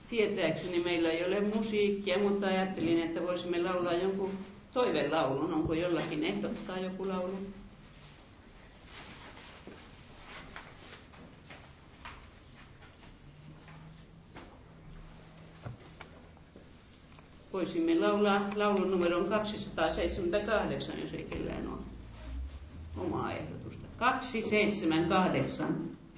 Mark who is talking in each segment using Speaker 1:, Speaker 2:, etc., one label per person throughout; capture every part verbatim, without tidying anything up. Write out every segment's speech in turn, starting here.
Speaker 1: Tietääkseni meillä ei ole musiikkia, mutta ajattelin, että voisimme laulaa jonkun toivelaulun. Onko jollakin ehdottaa joku laulu? Voisimme laulaa laulun numeron kaksisataaseitsemänkymmentäkahdeksan, jos ei kellään ole omaa ehdotusta. kaksisataaseitsemänkymmentäkahdeksan.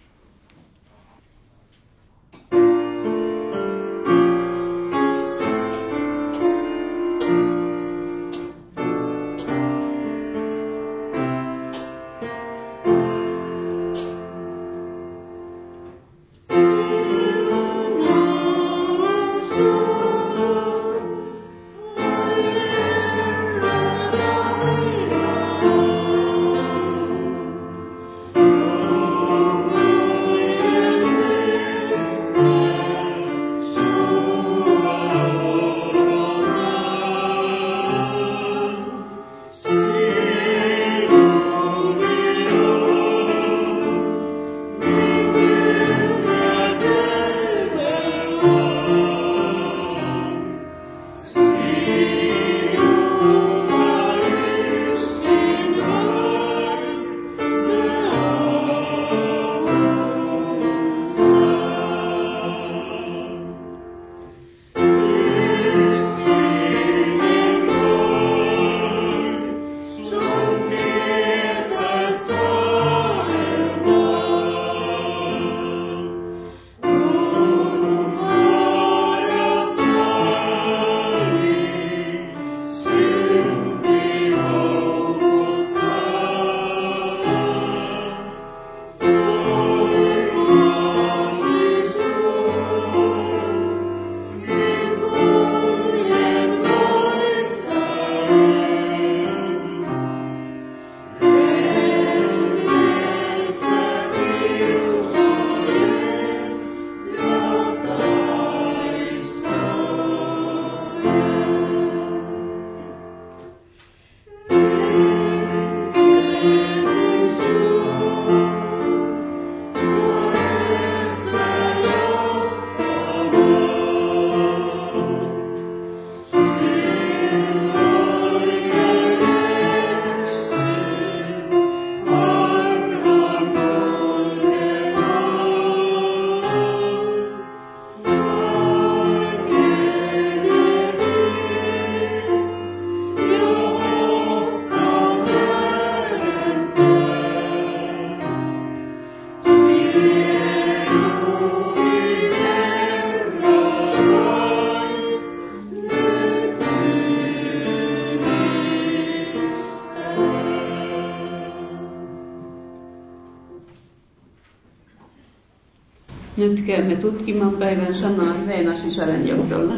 Speaker 1: Nyt käymme tutkimaan päivän sanaa Leena Sisaren johdolla.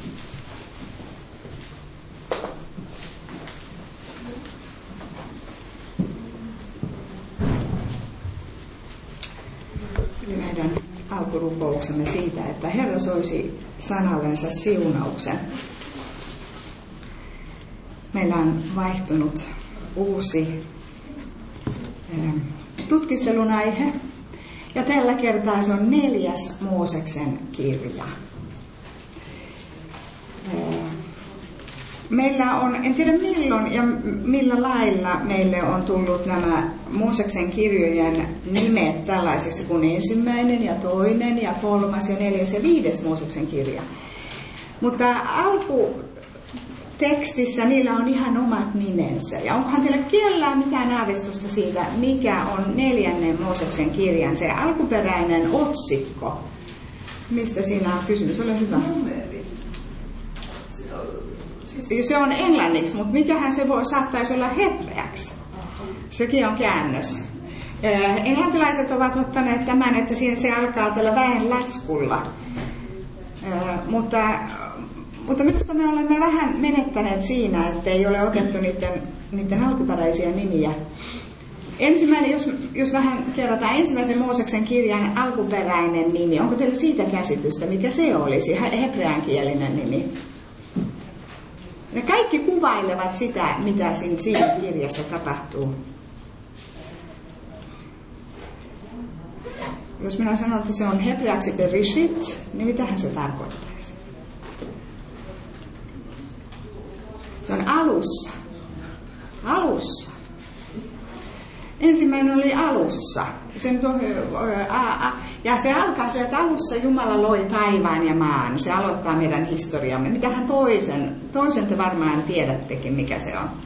Speaker 2: Se oli meidän alkurukouksemme siitä, että Herra soisi sanallensa siunauksen. Meillä on vaihtunut uusi tutkistelun aihe. Ja tällä kertaa se on neljäs Mooseksen kirja. Meillä on, en tiedä milloin ja millä lailla meille on tullut nämä Mooseksen kirjojen nimet tällaisiksi kuin ensimmäinen ja toinen ja kolmas ja neljäs ja viides Mooseksen kirja. Mutta alkutekstissä niillä on ihan omat nimensä. Ja onkohan teillä kellään mitään aavistusta siitä, mikä on neljännen Mooseksen kirjan se alkuperäinen otsikko? Mistä siinä on kysymys? Ole hyvä. Se on englanniksi, mutta mikähän se voi, saattaisi olla hebreaksi. Sekin on käännös. Englantilaiset ovat ottaneet tämän, että siinä se alkaa tällä väenlaskulla. Mutta, mutta minusta me olemme vähän menettäneet siinä, että ei ole otettu niiden, niiden alkuperäisiä nimiä. Ensimmäinen, jos, jos vähän kerrotaan ensimmäisen Mooseksen kirjan alkuperäinen nimi, onko teillä siitä käsitystä, mikä se olisi, hebreankielinen nimi? Ne kaikki kuvailevat sitä, mitä siinä kirjassa tapahtuu. jos minä sanon, että se on hebreaksi berishit, niin mitähän se tarkoittaisi? Se on alussa. Alussa. Ensimmäinen oli alussa. Sen to, ää, ja se alkaa sieltä alussa, Jumala loi taivaan ja maan. Se aloittaa meidän historiamme. Mitähän toisen? Toisen te varmaan tiedättekin, mikä se on.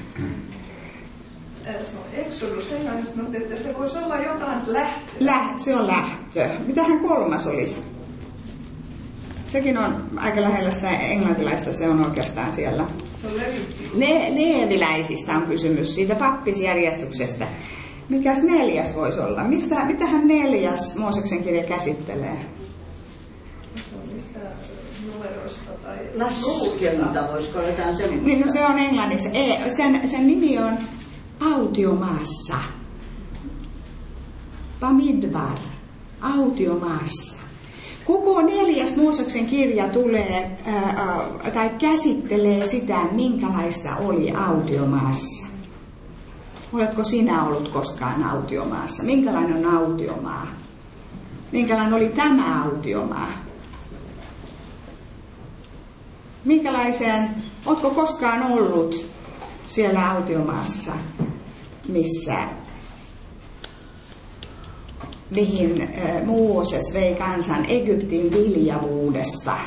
Speaker 3: Se on Exodus englannista, mutta että se voisi olla jotain lähtö.
Speaker 2: Läht, se on lähtö. Mitähän kolmas olisi? Sekin on aika lähellä sitä englantilaista, se on oikeastaan siellä.
Speaker 3: Se on Levitti.
Speaker 2: Le- Leeviläisistä on kysymys, siitä pappisjärjestyksestä. Mikäs neljäs voisi olla? Mistä, mitähän neljäs Mooseksen kirja käsittelee?
Speaker 3: Se on mistä numeroista tai...
Speaker 4: Laskenta, voisiko jotain semmoista?
Speaker 2: Niin, no se on englanniksi. Ei, sen, sen nimi on Autiomaassa. Bamidbar. Autiomaassa. Koko neljäs Mooseksen kirja tulee ää, tai käsittelee sitä, minkälaista oli autiomaassa. Oletko sinä ollut koskaan autiomaassa? Minkälainen on autiomaa? Minkälainen oli tämä autiomaa? Minkälaisen, oletko koskaan ollut siellä autiomaassa, missä, mihin Mooses vei kansan Egyptin viljavuudesta,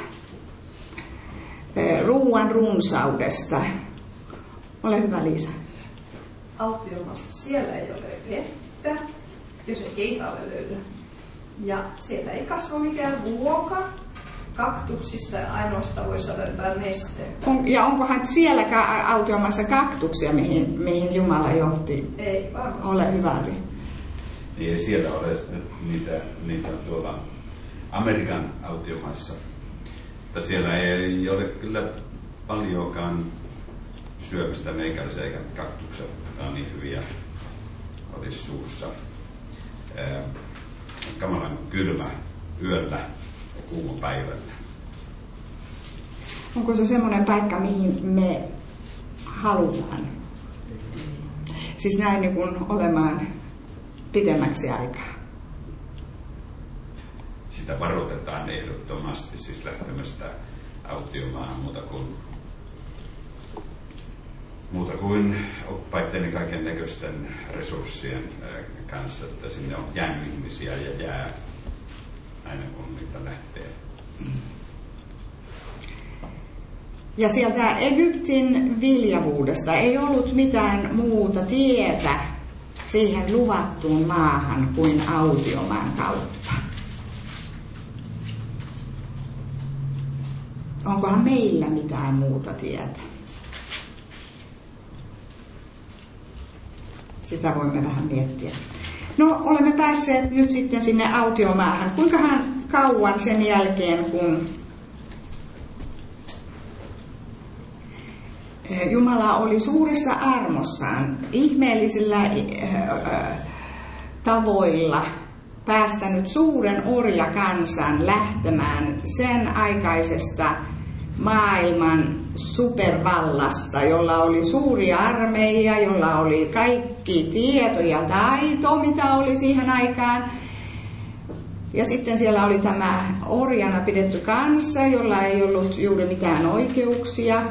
Speaker 2: ruuan runsaudesta? Ole hyvä, Liisa.
Speaker 3: Autiomaassa siellä ei ole vettä, jos ei keitalle löydä. Ja siellä ei kasva mikään vuoka. Kaktuksista ainoastaan voi saada jotain nestettä.
Speaker 2: On, ja onkohan siellä ka- autiomaassa kaktuksia, mihin, mihin Jumala johti?
Speaker 3: Ei varmasti.
Speaker 2: Ole hyvä, Ri.
Speaker 5: Niin ei siellä ole niitä, niitä tuolla Amerikan autiomaissa. Mutta siellä ei ole kyllä paljonkaan syömistä meikäläisiä eikä kaktukset on niin hyviä olisi suussa. Ää, kamalan kylmä yöllä ja kuuma päivällä.
Speaker 2: Onko se semmoinen paikka, mihin me halutaan? Siis näin niin kuin olemaan pitemmäksi aikaa.
Speaker 5: Sitä varoitetaan ehdottomasti siis lähtemästä autiomaahan muuta kuin muuta kuin oppaiden ja kaiken näköisten resurssien kanssa, että sinne on jäänyt ihmisiä ja jää aina kun niitä lähtee.
Speaker 2: Ja sieltä Egyptin viljavuudesta ei ollut mitään muuta tietä siihen luvattuun maahan kuin autiomaan kautta. Onkohan meillä mitään muuta tietä? Sitä voimme vähän miettiä. No, olemme päässeet nyt sitten sinne autiomaahan. Kuinkahan kauan sen jälkeen, kun Jumala oli suuressa armossaan, ihmeellisillä tavoilla päästänyt suuren orjakansan lähtemään sen aikaisesta maailman supervallasta, jolla oli suuri armeija, jolla oli kaikki tieto ja taito, mitä oli siihen aikaan. Ja sitten siellä oli tämä orjana pidetty kansa, jolla ei ollut juuri mitään oikeuksia.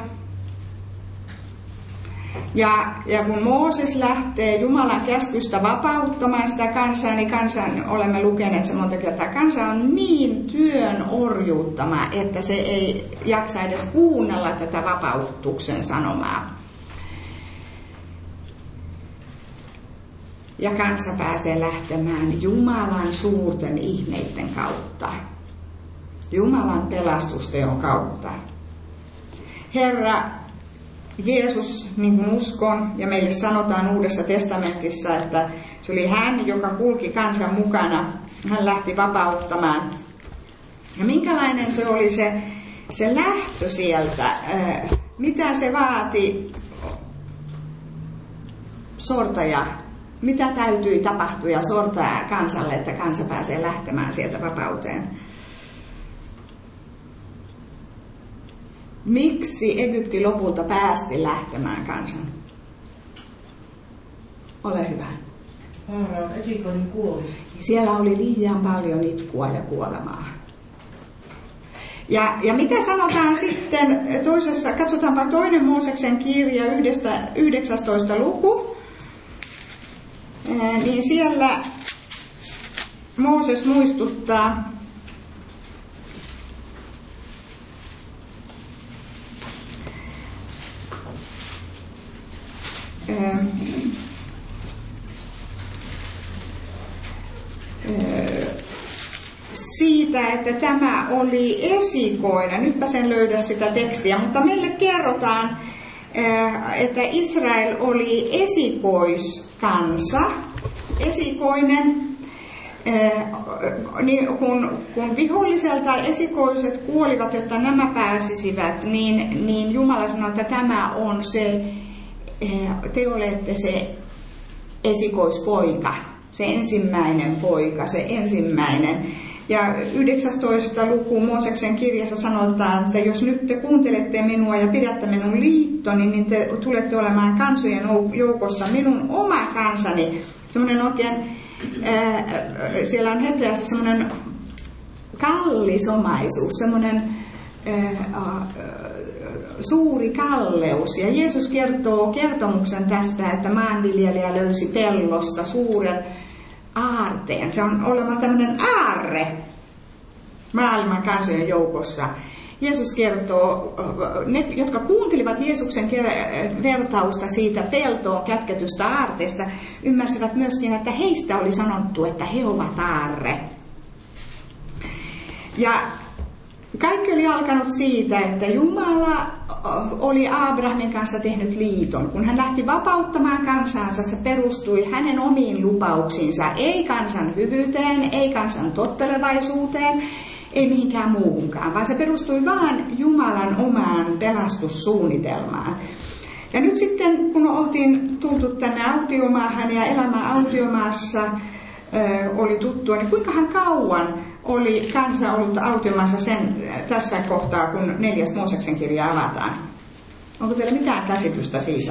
Speaker 2: Ja, ja kun Mooses lähtee Jumalan käskystä vapauttamaan sitä kansaa, niin kansan, olemme lukeneet se monta kertaa, kansa on niin työn orjuuttama, että se ei jaksa edes kuunnella tätä vapautuksen sanomaa. Ja kansa pääsee lähtemään Jumalan suurten ihmeiden kautta. Jumalan pelastusteon kautta. Herra Jeesus, niin kuin uskon, ja meille sanotaan Uudessa testamentissa, että se oli hän, joka kulki kansan mukana. Hän lähti vapauttamaan. Ja minkälainen se oli se, se lähtö sieltä? Mitä se vaati sortaja? Mitä täytyi tapahtua ja sortaa kansalle, että kansa pääsee lähtemään sieltä vapauteen? Miksi Egypti lopulta päästi lähtemään kansan? Ole hyvä.
Speaker 4: Faaraon esikoinen kuoli.
Speaker 2: Siellä oli liian paljon itkua ja kuolemaa. Ja, ja mitä sanotaan sitten toisessa, katsotaanpa toinen Mooseksen kirja, yhdeksästoista luku, niin siellä Mooses muistuttaa, siitä, että tämä oli esikoinen. Nytpä sen löydä sitä tekstiä, mutta meille kerrotaan, että Israel oli esikoiskansa, esikoinen. Kun, kun viholliselta esikoiset kuolivat, jotta nämä pääsisivät, niin, niin Jumala sanoi, että tämä on se, te olette se esikoispoika, se ensimmäinen poika, se ensimmäinen. Ja yhdeksästoista luku Mooseksen kirjassa sanotaan, että jos nyt te kuuntelette minua ja pidätte minun liittoni, niin te tulette olemaan kansojen joukossa minun oma kansani. Semmoinen oikein, ää, siellä on hebreassa semmoinen kallis omaisuus, semmoinen ää, suuri kalleus. Ja Jeesus kertoo kertomuksen tästä, että maanviljelijä löysi pellosta suuren aarteen. Se on olema tämmöinen aarre maailman kansojen joukossa. Jeesus kertoo, ne, jotka kuuntelivat Jeesuksen vertausta siitä peltoon kätketystä aarteesta, ymmärsivät myöskin, että heistä oli sanottu, että he ovat aarre. Ja kaikki oli alkanut siitä, että Jumala oli Abrahamin kanssa tehnyt liiton. Kun hän lähti vapauttamaan kansansa, se perustui hänen omiin lupauksiinsa, ei kansan hyvyyteen, ei kansan tottelevaisuuteen, ei mihinkään muuhunkaan, vaan se perustui vain Jumalan omaan pelastussuunnitelmaan. Ja nyt sitten, kun oltiin tultu tänne autiomaahan ja elämä autiomaassa ö, oli tuttua, niin kuinkahan kauan oli kansa ollut autiomaassa sen, tässä kohtaa, kun neljäs Mooseksen kirja avataan? Onko teillä mitään käsitystä siitä?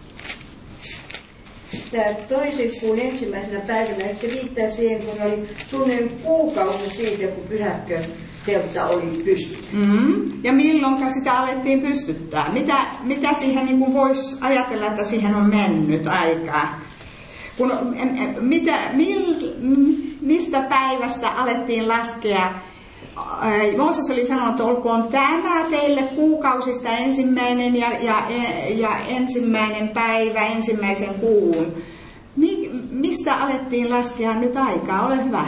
Speaker 4: Tämä toisen kuun ensimmäisenä päivänä, eikö se viittaa siihen, kun oli suunnilleen kuukausi siitä, kun pyhäkköteltta oli pystytty?
Speaker 2: Mm-hmm. Ja milloin sitä alettiin pystyttää? Mitä, mitä siihen niin kuin voisi ajatella, että siihen on mennyt aikaa? Kun, mitä, mil, mistä päivästä alettiin laskea? Mooses oli sanonut, että olkoon tämä teille kuukausista ensimmäinen ja, ja, ja ensimmäinen päivä, ensimmäisen kuun. Mi, mistä alettiin laskea nyt aikaa? Ole hyvä.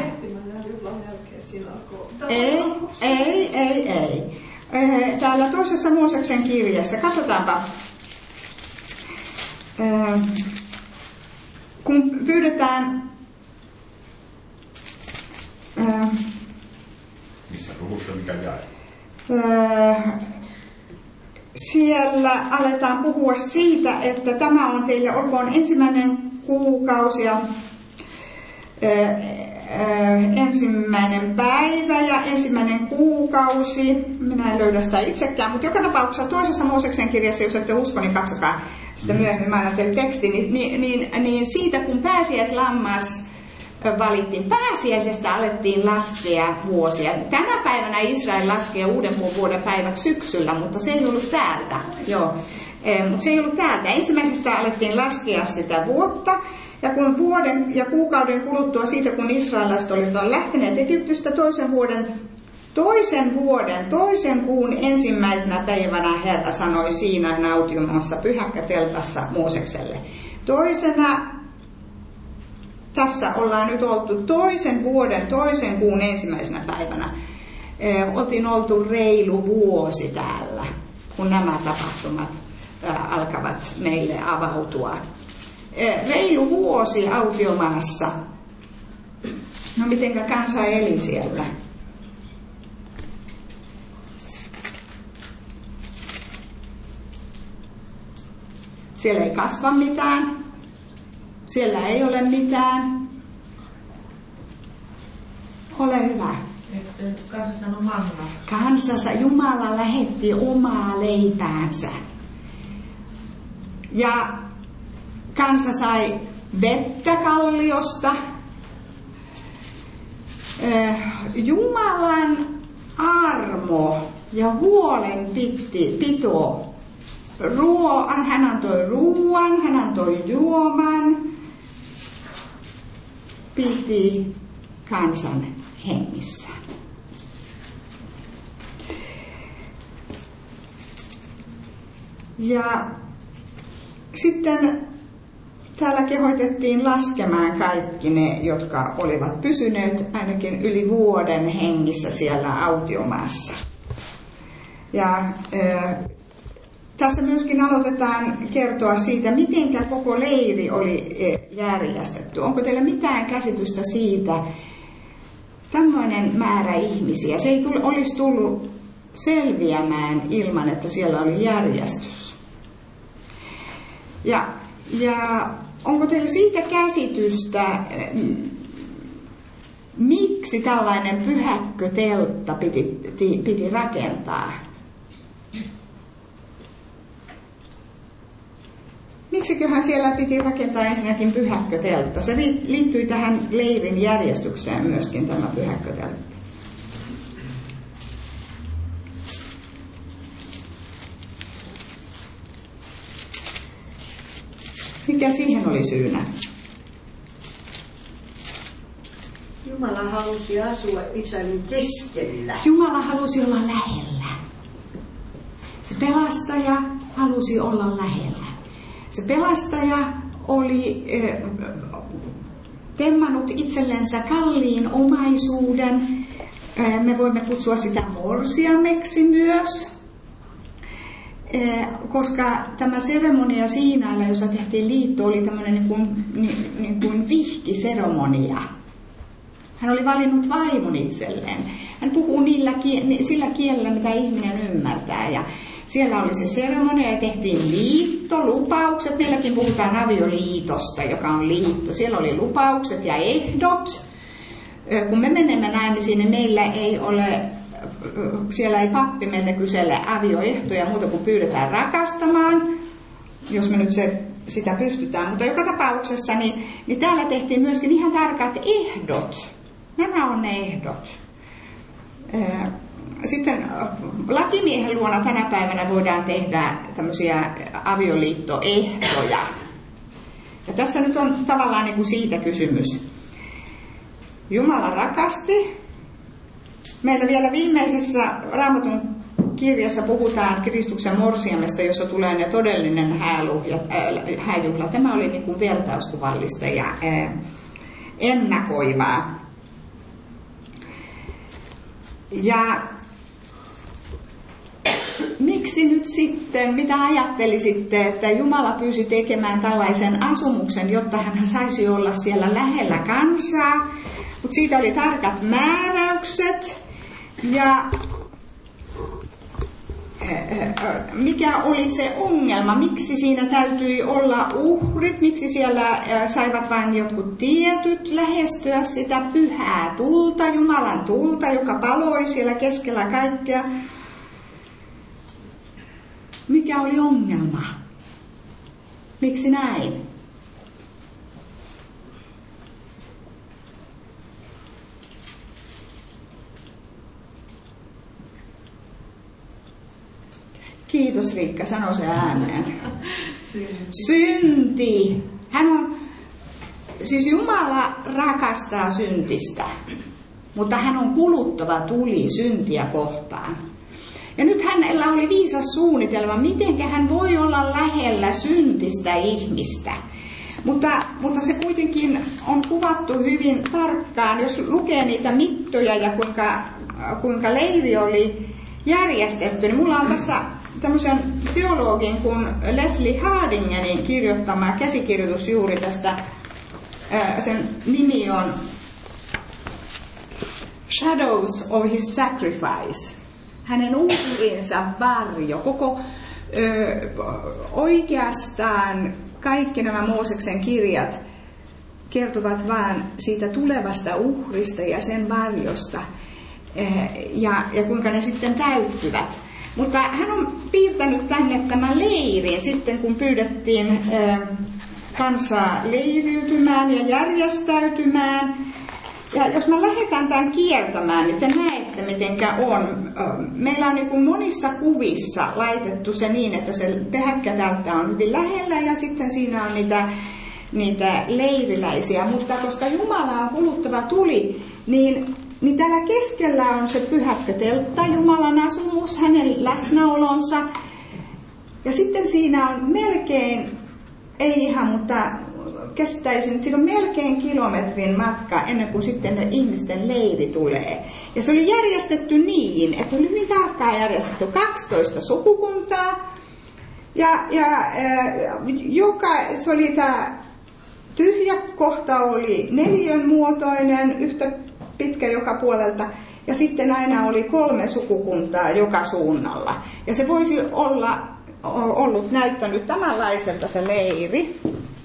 Speaker 2: Ei, ei, ei, ei. Täällä toisessa Mooseksen kirjassa, katsotaanpa. Kun pyydetään...
Speaker 5: Missä luvussa mikä jae?
Speaker 2: Siellä aletaan puhua siitä, että tämä on teille olkoon ensimmäinen kuukausi ja ensimmäinen päivä ja ensimmäinen kuukausi. Minä en löydä sitä itsekään, mutta joka tapauksessa toisessa Mooseksen kirjassa, jos ette usko, niin katsokaa sitä myöhemmin. Mä annan teille teksti, niin, niin, niin, niin siitä kun pääsiäislammas valittiin, pääsiäisestä alettiin laskea vuosia. Tänä päivänä Israel laskee uuden vuoden päiväksi syksyllä, mutta se ei ollut täältä. Joo. E, mutta se ei ollut täältä. Ensimmäisestä alettiin laskea sitä vuotta. Ja kun vuoden ja kuukauden kuluttua siitä, kun israelilaiset olivat lähteneet Egyptistä toisen vuoden, toisen vuoden, toisen kuun ensimmäisenä päivänä Herra sanoi siinä autiomaassa pyhäkkäteltassa Moosekselle. Toisena Tässä ollaan nyt oltu toisen vuoden, toisen kuun ensimmäisenä päivänä. E, oltiin oltu reilu vuosi täällä, kun nämä tapahtumat ä, alkavat meille avautua. E, reilu vuosi autiomaassa. No mitenkä kansa eli siellä? Siellä ei kasva mitään. Siellä ei ole mitään. Ole hyvä.
Speaker 3: Kansa sanoi mannaa.
Speaker 2: Kansassa Jumala lähetti omaa leipäänsä. Ja kansa sai vettä kalliosta. Jumalan armo ja huolenpito. Ruo, hän antoi ruoan, hän antoi juoman, piti kansan hengissä. Ja sitten täällä kehoitettiin laskemaan kaikki ne, jotka olivat pysyneet ainakin yli vuoden hengissä siellä autiomaassa. Ja äh, tässä myöskin aloitetaan kertoa siitä, miten koko leiri oli järjestetty. Onko teillä mitään käsitystä siitä, tämmöinen määrä ihmisiä, se ei tule, olisi tullut selviämään ilman, että siellä oli järjestys. Ja, ja onko teillä siitä käsitystä, miksi tällainen pyhäkköteltta piti, piti rakentaa? Miksiköhän siellä piti rakentaa ensinnäkin pyhäkköteltta? Se liittyy tähän leirin järjestykseen myöskin, tämä pyhäkköteltta. Mikä siihen oli syynä?
Speaker 4: Jumala halusi asua Israelin keskellä.
Speaker 2: Jumala halusi olla lähellä. Se pelastaja halusi olla lähellä. Se pelastaja oli eh, temmannut itsellensä kalliin omaisuuden. Eh, me voimme kutsua sitä morsiameksi myös. Eh, koska tämä seremonia Siinailla, jossa tehtiin liitto, oli tämmöinen niin kuin, niin, niin kuin vihkiseremonia. Hän oli valinnut vaimon itselleen. Hän puhuu niillä, sillä kielellä, mitä ihminen ymmärtää. Ja siellä oli se seremonia ja tehtiin liitto, lupaukset. Meilläkin puhutaan avioliitosta, joka on liitto. Siellä oli lupaukset ja ehdot. Kun me menemme naimisiin, niin meillä ei ole, siellä ei pappi meiltä kysele avioehtoja muuta kuin pyydetään rakastamaan, jos me nyt se, sitä pystytään. Mutta joka tapauksessa, niin, niin täällä tehtiin myöskin ihan tarkat ehdot. Nämä on ne ehdot. Sitten lakimiehen luona tänä päivänä voidaan tehdä tämmöisiä avioliittoehtoja. Ja tässä nyt on tavallaan niin kuin siitä kysymys. Jumala rakasti. Meillä vielä viimeisessä Raamatun kirjassa puhutaan Kristuksen morsiamesta, jossa tulee ne todellinen hääjuhla. Tämä oli niin kuin vertauskuvallista ja ennakoivaa. Ja miksi nyt sitten, mitä ajattelisitte, että Jumala pyysi tekemään tällaisen asumuksen, jotta hän saisi olla siellä lähellä kansaa, mutta siitä oli tarkat määräykset ja mikä oli se ongelma, miksi siinä täytyi olla uhrit, miksi siellä saivat vain jotkut tietyt lähestyä sitä pyhää tulta, Jumalan tulta, joka paloi siellä keskellä kaikkea. Mikä oli ongelma? Miksi näin? Kiitos Riikka, sano se ääneen. Synti. Synti. Hän on, siis Jumala rakastaa syntistä, mutta hän on kuluttava tuli syntiä kohtaan. Ja nyt hänellä oli viisas suunnitelma, miten hän voi olla lähellä syntistä ihmistä. Mutta, mutta se kuitenkin on kuvattu hyvin tarkkaan, jos lukee niitä mittoja ja kuinka, kuinka leiri oli järjestetty. Niin mulla on tässä tämmöisen teologin kuin Leslie Hardingenin kirjoittama käsikirjoitus juuri tästä. Sen nimi on Shadows of his Sacrifice. Hänen uhrinsa varjo. Koko ö, oikeastaan kaikki nämä Mooseksen kirjat kertovat vain siitä tulevasta uhrista ja sen varjosta. Ja, ja kuinka ne sitten täyttyvät. Mutta hän on piirtänyt tänne tämän leirin sitten, kun pyydettiin ö, kansaa leiriytymään ja järjestäytymään. Ja jos me lähdetään tämän kiertämään, niin te näette mitenkä on. Meillä on niin kuin monissa kuvissa laitettu se niin, että se tehäkkäteltta on hyvin lähellä ja sitten siinä on niitä, niitä leiriläisiä. Mutta koska Jumala on kuluttava tuli, niin, niin täällä keskellä on se pyhäkköteltta, Jumalan asumus, hänen läsnäolonsa. Ja sitten siinä on melkein, ei ihan, mutta kestäisin, että siinä on melkein kilometrin matka ennen kuin sitten ne ihmisten leiri tulee. Ja se oli järjestetty niin, että se oli hyvin tarkkaan järjestetty kaksitoista sukukuntaa. Ja, ja äh, joka, se oli tämä tyhjä kohta oli neliön muotoinen, yhtä pitkä joka puolelta. Ja sitten aina oli kolme sukukuntaa joka suunnalla. Ja se voisi olla ollut näyttänyt tämänlaiselta se leiri.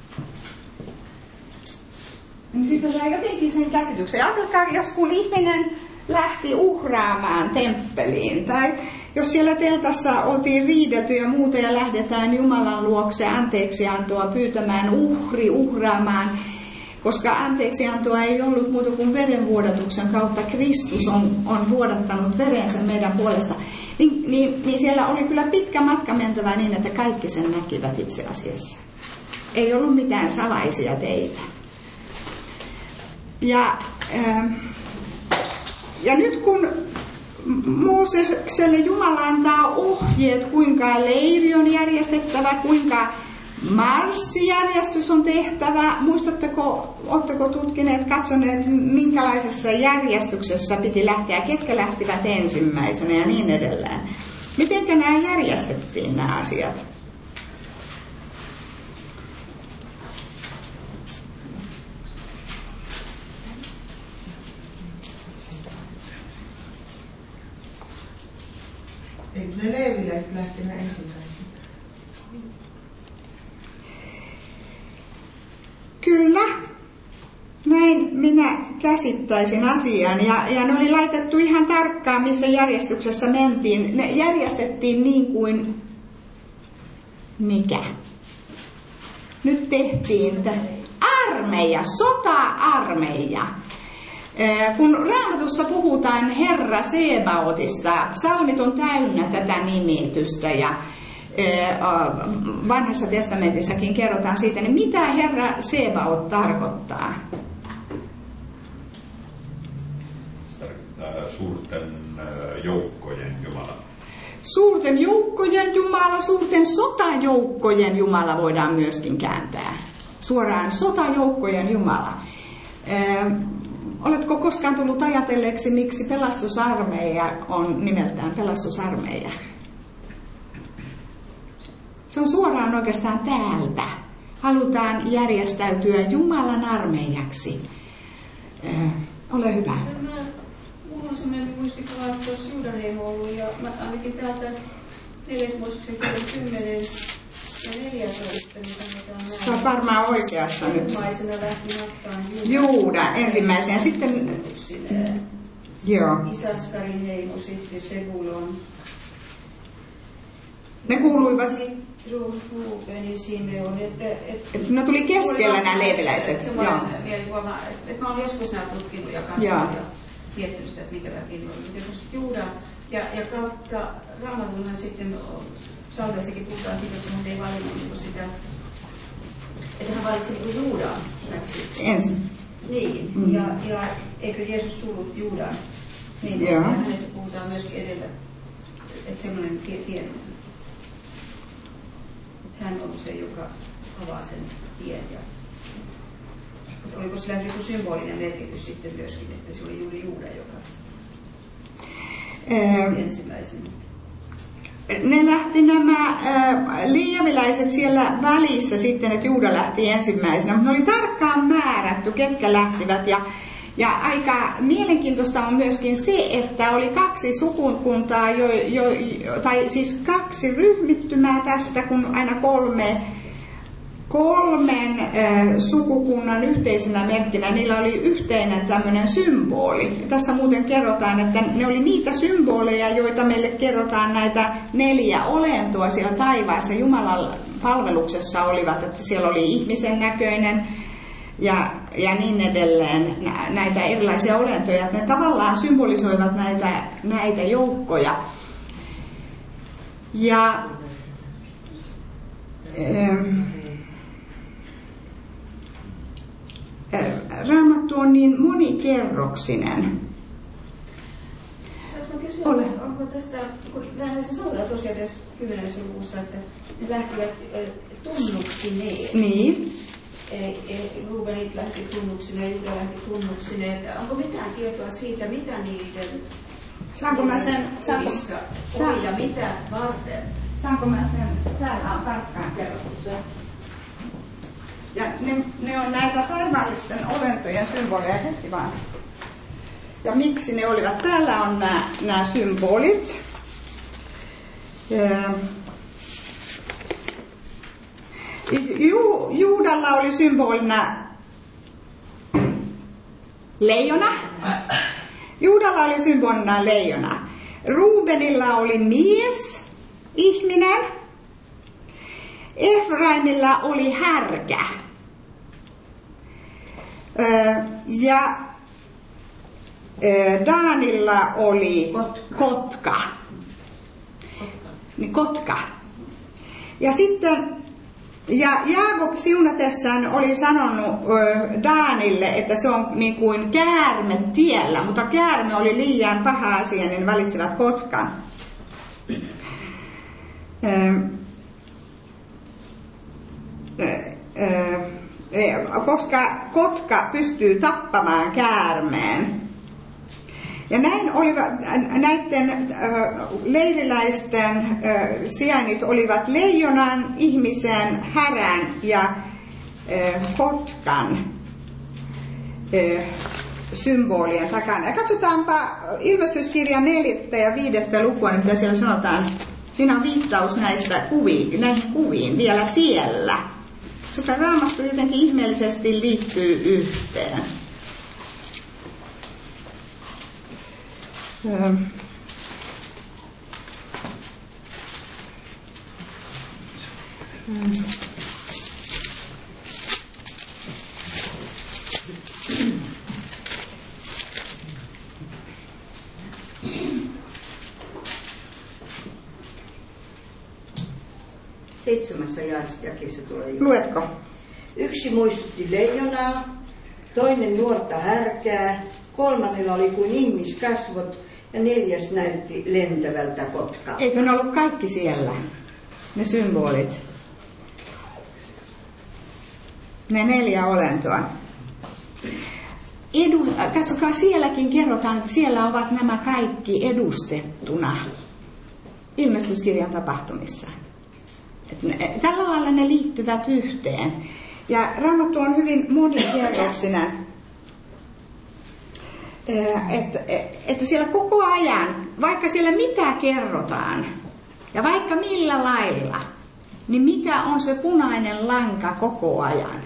Speaker 2: Niin sitten saa jotenkin sen käsityksen. Ajatelkaa, jos kun ihminen lähti uhraamaan temppeliin, tai jos siellä teltassa oltiin riidelty ja muuta ja lähdetään Jumalan luokse anteeksiantoa pyytämään uhri, uhraamaan, koska anteeksiantoa ei ollut muuta kuin verenvuodatuksen kautta. Kristus on, on vuodattanut verensä meidän puolesta. Niin, niin, niin siellä oli kyllä pitkä matka mentävä niin, että kaikki sen näkivät itse asiassa. Ei ollut mitään salaisia teitä. Ja, ja nyt kun Moosekselle Jumala antaa ohjeet, kuinka leiri on järjestettävä, kuinka marssijärjestys on tehtävä, muistatteko, oletteko tutkineet, katsoneet, minkälaisessa järjestyksessä piti lähteä, ketkä lähtivät ensimmäisenä ja niin edelleen. Miten nämä järjestettiin nämä asiat?
Speaker 6: Eikö ne leeviläiset lähtenyt ensimmäisenä?
Speaker 2: Kyllä. Näin minä käsittäisin asian. Ja, ja ne oli laitettu ihan tarkkaan, missä järjestyksessä mentiin. Ne järjestettiin niin kuin... Mikä? Nyt tehtiin armeija, sota-armeija. Kun Raamatussa puhutaan Herra Sebaotista, psalmit on täynnä tätä nimitystä ja Vanhassa testamentissakin kerrotaan siitä, niin mitä Herra Sebaot tarkoittaa?
Speaker 5: Se tarkoittaa suurten joukkojen Jumala. Suurten
Speaker 2: joukkojen Jumala, suurten sotajoukkojen Jumala voidaan myöskin kääntää. Suoraan sotajoukkojen Jumala. Oletko koskaan tullut ajatelleeksi, miksi pelastusarmeija on nimeltään pelastusarmeija? Se on suoraan oikeastaan täältä. Halutaan järjestäytyä Jumalan armeijaksi. Öö, ole hyvä.
Speaker 1: Minulla on sellainen muistikuva, että olisi Juudaneimo ollut, ja mä ainakin täältä neljäs Mooseksen kymmenen ja neljätoista, mitä me on näin.
Speaker 2: Se on varmaan oikeassa nyt.
Speaker 1: Ensimmäisenä lähti matkaan
Speaker 2: Juuda ensimmäisenä. Sitten... Joo.
Speaker 1: Isaskarin heimo, sitten Sebulon.
Speaker 2: Ne kuuluivat...
Speaker 1: Ruubeni sinne on, että... Et,
Speaker 2: et ne tuli keskellä nämä leeviläiset.
Speaker 1: Semmoinen mielikuva, että mä olen joskus nämä tutkinut ja kanssa ja tietysti sitä, että mikäläkin on. Jos Juuda ja, ja kautta Raamatunhan sitten Psalmeissakin puhutaan siitä, että hän ei valinnut sitä, että hän valitsi niin Juudan.
Speaker 2: Ensin.
Speaker 1: Niin, mm. ja, ja eikö Jeesus tullut Juudan? Niin, ja hänestä puhutaan myöskin edellä, että semmoinen tien. Hän on se, joka avaa sen tien. Ja oliko sillä joku symbolinen merkitys sitten myöskin, että se oli juuri Juuda, joka
Speaker 2: ähm,
Speaker 1: ensimmäisen.
Speaker 2: Ne lähti nämä äh, leeviläiset siellä välissä sitten, että Juuda lähti ensimmäisenä, mutta ne oli tarkkaan määrätty, ketkä lähtivät. Ja, ja aika mielenkiintoista on myöskin se, että oli kaksi sukukuntaa, jo, jo, tai siis kaksi ryhmittymää tästä, kun aina kolme, kolmen äh, sukukunnan yhteisenä merkkinä, niillä oli yhteinen tämmöinen symboli. Ja tässä muuten kerrotaan, että ne oli niitä symboleja, joita meille kerrotaan näitä neljä olentoa siellä taivaassa. Jumalan palveluksessa olivat, että siellä oli ihmisen näköinen ja, ja niin edelleen, näitä erilaisia olentoja. Ne tavallaan symbolisoivat näitä, näitä joukkoja. Ja ähm, Raamattu on niin monikerroksinen.
Speaker 1: Saanko kysyä, Ole. onko tästä, kun nähdään se sanotaan tosiaan tässä kymmenessä luvussa, että ne lähtivät tunnuksineen.
Speaker 2: Niin.
Speaker 1: Ruubenit lähti tunnuksineen, Juda lähti tunnuksineen. Onko mitään tietoa siitä, mitä niiden
Speaker 2: Saanko mä sen, saanko,
Speaker 1: oli ja mitä varten?
Speaker 2: Saanko mä sen, täällä on tarkkaan kerrottu se. Ja ne, ne on näitä taivaallisten olentojen symboleja heti vaan. Ja miksi ne olivat? Täällä on nämä, nämä symbolit. Ju, Juudalla oli symbolina leijona. Juudalla oli symbolina leijona. Ruubenilla oli mies, ihminen. Efraimilla oli härkä. Ja Daanilla oli kotka. kotka. Niin kotka. Ja sitten ja Jaakob siunatessaan oli sanonut ö, Daanille, että se on niin kuin käärme tiellä, mutta käärme oli liian paha asia, niin valitsivat kotkan. Ö, ö, ö, koska kotka pystyy tappamaan käärmeen. Ja näin olivat, näiden äh, leiriläisten äh, sijainnit olivat leijonan, ihmisen, härän ja äh, kotkan äh, symbolien takana. Ja katsotaanpa ilmestyskirjan neljättä ja viidettä lukua, niin mitä siellä sanotaan. Siinä on viittaus näistä kuviin, näihin kuviin vielä siellä. Sekä Raamattu jotenkin ihmeellisesti liittyy yhteen. Ähm. Hmm.
Speaker 4: Seitsemässä jakeessa tulee.
Speaker 2: Luetko?
Speaker 4: Yksi muistutti leijonaa, toinen nuorta härkää, kolmannella oli kuin ihmiskasvot ja neljäs näytti lentävältä kotkaa.
Speaker 2: Eikö ne ollut kaikki siellä, ne symbolit? Ne neljä olentoa. Edu, katsokaa, sielläkin kerrotaan, että siellä ovat nämä kaikki edustettuna ilmestyskirjan tapahtumissa. Ne, tällä lailla ne liittyvät yhteen. Ja Raamattu on hyvin monikerroksinen. Että, että siellä koko ajan, vaikka siellä mitä kerrotaan, ja vaikka millä lailla, niin mikä on se punainen lanka koko ajan?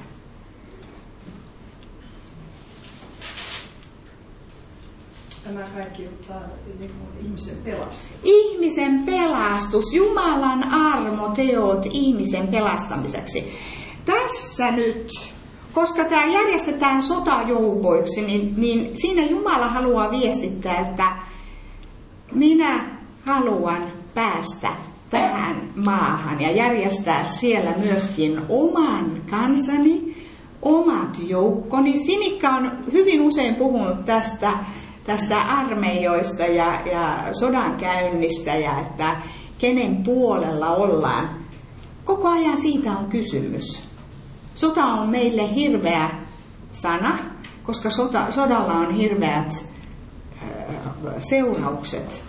Speaker 3: Tämä kaikki juttaa ihmisen pelastus.
Speaker 2: Ihmisen pelastus, Jumalan armoteot ihmisen pelastamiseksi. Tässä nyt, koska tämä järjestetään sotajoukoiksi, niin, niin siinä Jumala haluaa viestittää, että minä haluan päästä tähän maahan ja järjestää siellä myöskin oman kansani, omat joukkoni. Sinikka on hyvin usein puhunut tästä, tästä armeijoista ja, ja sodankäynnistä ja että kenen puolella ollaan. Koko ajan siitä on kysymys. Sota on meille hirveä sana, koska sota, sodalla on hirveät äh, seuraukset.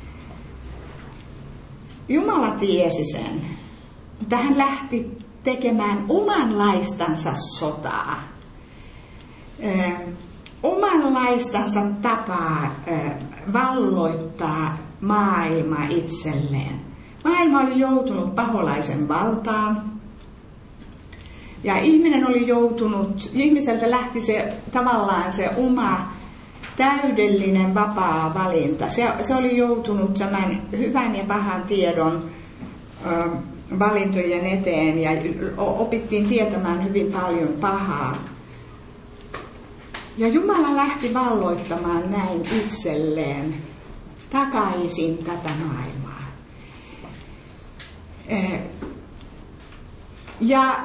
Speaker 2: Jumala tiesi sen, mutta hän lähti tekemään omanlaistansa sotaa. Äh, omanlaistansa tapaa äh, valloittaa maailma itselleen. Maailma oli joutunut paholaisen valtaan. Ja ihminen oli joutunut, ihmiseltä lähti se tavallaan se oma täydellinen vapaa valinta. Se, se oli joutunut tämän hyvän ja pahan tiedon ö, valintojen eteen ja opittiin tietämään hyvin paljon pahaa Ja Jumala lähti valloittamaan näin itselleen takaisin tätä maailmaa. Ja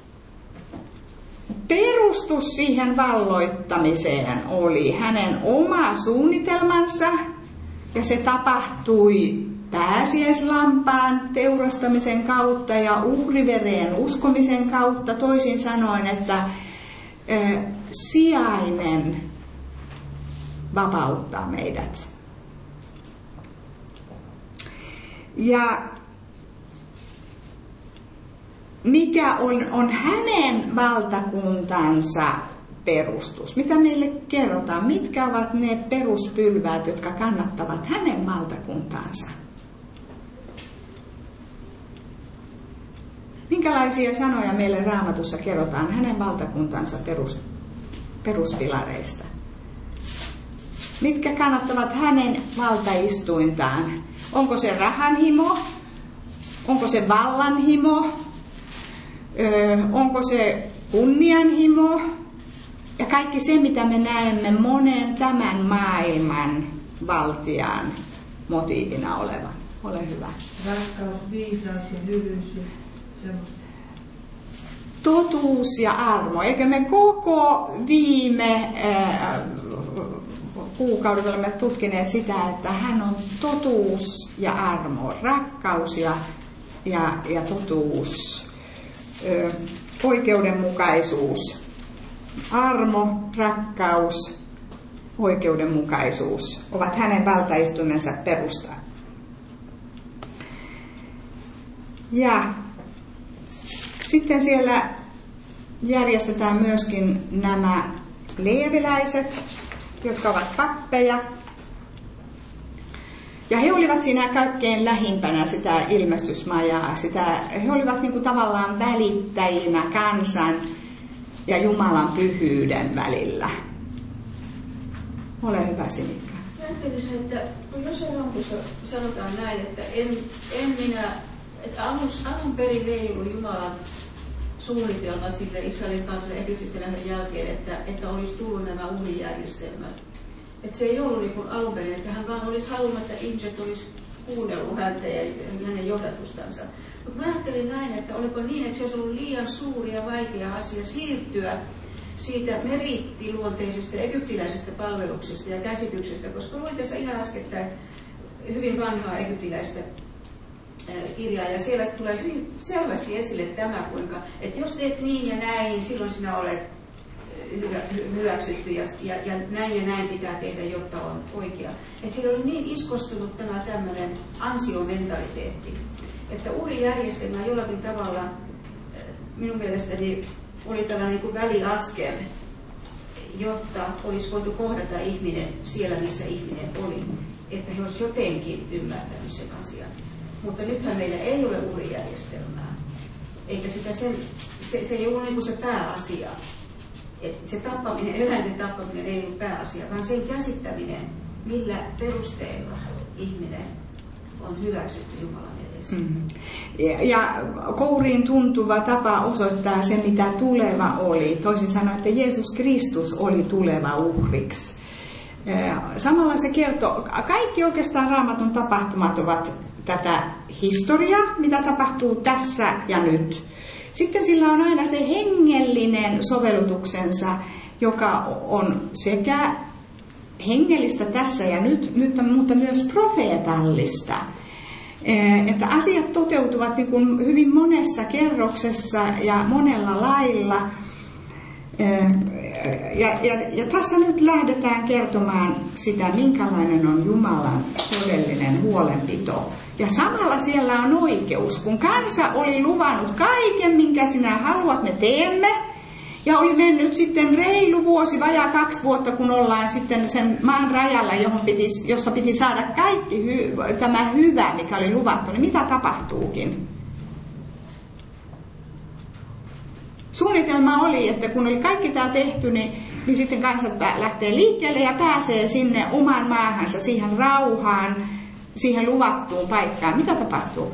Speaker 2: perustus siihen valloittamiseen oli hänen oma suunnitelmansa, ja se tapahtui pääsiäislampaan teurastamisen kautta ja uhrivereen uskomisen kautta, toisin sanoen, että ö, sijainen vapauttaa meidät. Ja mikä on, on hänen valtakuntansa perustus? Mitä meille kerrotaan? Mitkä ovat ne peruspylväät, jotka kannattavat hänen valtakuntaansa? Minkälaisia sanoja meille Raamatussa kerrotaan hänen valtakuntansa perus, peruspilareista? Mitkä kannattavat hänen valtaistuintaan? Onko se rahanhimo? Onko se vallanhimo? Öö, onko se kunnianhimo? Ja kaikki se, mitä me näemme monen tämän maailman valtiaan motiivina olevan. Ole hyvä.
Speaker 6: Rakkaus, viisaus ja hyvyys ja semmoista.
Speaker 2: Totuus ja armo. Eikö me koko viime äh, kuukaudet olemme tutkineet sitä, että hän on totuus ja armo, rakkaus ja, ja, ja totuus, ö, oikeudenmukaisuus, armo, rakkaus, oikeudenmukaisuus ovat hänen valtaistuimensa perusta. Ja sitten siellä järjestetään myöskin nämä leeviläiset, jotka ovat pappeja. Ja he olivat siinä kaikkein lähimpänä sitä ilmestysmajaa. Sitä, he olivat niin kuin tavallaan välittäjinä kansan ja Jumalan pyhyyden välillä. Ole hyvä, Sinikka.
Speaker 1: Ajattelisin, että kun jossain Raamatussa sanotaan näin, että en, en minä, että alun, alun perin ei ollut Jumalan suunnitelma sille Israelin kansalle Egyptistä lähdön jälkeen, että, että olisi tullut nämä uurijärjestelmät. Että se ei ollut niin kuin alun perin, että hän vaan olisi halunnut, että ihmiset olisi kuunnellut häntä ja hänen johdatustansa. Mutta mä ajattelin näin, että oliko niin, että se olisi ollut liian suuri ja vaikea asia siirtyä siitä merittiluonteisesta egyptiläisestä palveluksesta ja käsityksestä, koska luin tässä ihan äskettäin hyvin vanhaa egyptiläistä kirjaa, ja siellä tulee hyvin selvästi esille tämä, kuinka, että jos teet niin ja näin, niin silloin sinä olet hyväksytty ja, ja, ja näin ja näin pitää tehdä, jotta on oikea. Että heillä oli niin iskostunut tämä tämmöinen ansiomentaliteetti, että uurijärjestelmä jollakin tavalla minun mielestäni oli tällainen niin kuin väliaskel, jotta olisi voitu kohdata ihminen siellä, missä ihminen oli, että he olisivat jotenkin ymmärtänyt sen asian. Mutta nythän meillä ei ole uurijärjestelmää, eikä sitä sen, se, se ei ollut niin kuin se pääasia. Että se tappaminen, eläinten tappaminen ei ollut pääasia, vaan sen käsittäminen, millä perusteella ihminen on hyväksytty Jumalan edessä. Mm-hmm.
Speaker 2: Ja, ja kouriin tuntuva tapa osoittaa se, mitä tuleva oli. Toisin sanoen, että Jeesus Kristus oli tuleva uhriksi. Samalla se kertoo, kaikki oikeastaan Raamatun tapahtumat ovat tätä historiaa, mitä tapahtuu tässä ja nyt. Sitten sillä on aina se hengellinen sovellutuksensa, joka on sekä hengellistä tässä ja nyt, nyt mutta myös profeetallista. Että asiat toteutuvat niin kuin hyvin monessa kerroksessa ja monella lailla. Ja, ja, ja tässä nyt lähdetään kertomaan sitä, minkälainen on Jumalan todellinen huolenpito. Ja samalla siellä on oikeus. Kun kansa oli luvannut kaiken, minkä sinä haluat, me teemme. Ja oli mennyt sitten reilu vuosi, vajaa kaksi vuotta, kun ollaan sitten sen maan rajalla, johon piti, josta piti saada kaikki hy, tämä hyvä, mikä oli luvattu. Niin mitä tapahtuukin? Suunnitelma oli, että kun oli kaikki tämä tehty, niin, niin sitten kansa lähtee liikkeelle ja pääsee sinne omaan maahansa, siihen rauhaan, siihen luvattuun paikkaan. Mitä tapahtuu?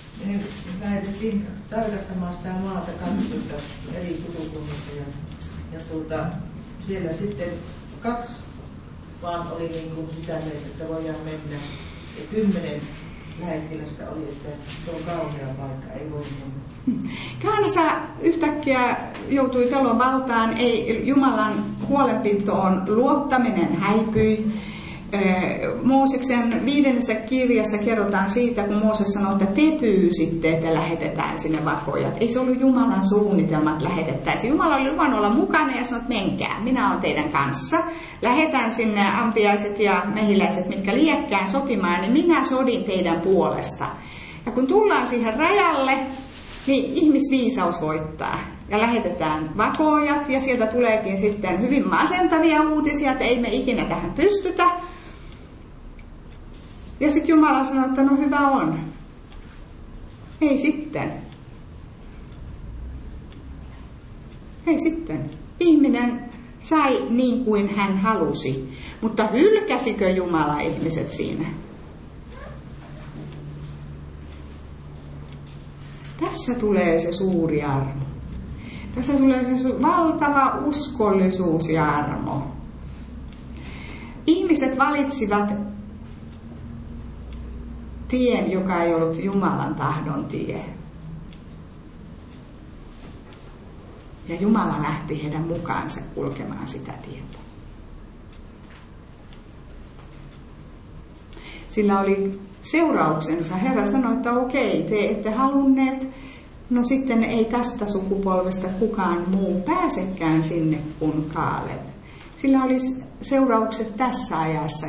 Speaker 6: Me lähdettiin tarkastamaan sitä maata kaksitoista eri sukukunnista ja Ja tuota, siellä sitten kaksi vaan oli niin kuin sitä mieltä, että voidaan mennä. Ja kymmenen lähettilästä oli, että se on kauhea paikka, ei voi mennä.
Speaker 2: Kansa yhtäkkiä joutui pelon valtaan, ei Jumalan huolenpitoon luottaminen häipyi. Mooseksen viidennessä kirjassa kerrotaan siitä, kun Mooses sanoi, että te pyysitte, että lähetetään sinne vakojat. Ei se ollut Jumalan suunnitelma, että lähetettäisiin. Jumala oli luvannut olla mukana ja sanoi, että menkää, minä olen teidän kanssa. Lähetään sinne ampiaiset ja mehiläiset, mitkä liekkään sotimaan, niin minä sodin teidän puolesta. Ja kun tullaan siihen rajalle, niin ihmisviisaus voittaa. Ja lähetetään vakojat ja sieltä tuleekin sitten hyvin masentavia uutisia, että ei me ikinä tähän pystytä. Ja sitten Jumala sanoi, että no hyvä on. Ei sitten. Ei sitten. Ihminen sai niin kuin hän halusi. Mutta hylkäsikö Jumala ihmiset siinä? Tässä tulee se suuri armo. Tässä tulee se valtava uskollisuus ja armo. Ihmiset valitsivat tien, joka ei ollut Jumalan tahdon tie. Ja Jumala lähti heidän mukaansa kulkemaan sitä tietä. Sillä oli seurauksensa. Herra sanoi, että okei, te ette halunneet, no sitten ei tästä sukupolvesta kukaan muu pääsekään sinne kuin Kaaleb. Sillä oli seuraukset tässä ajassa.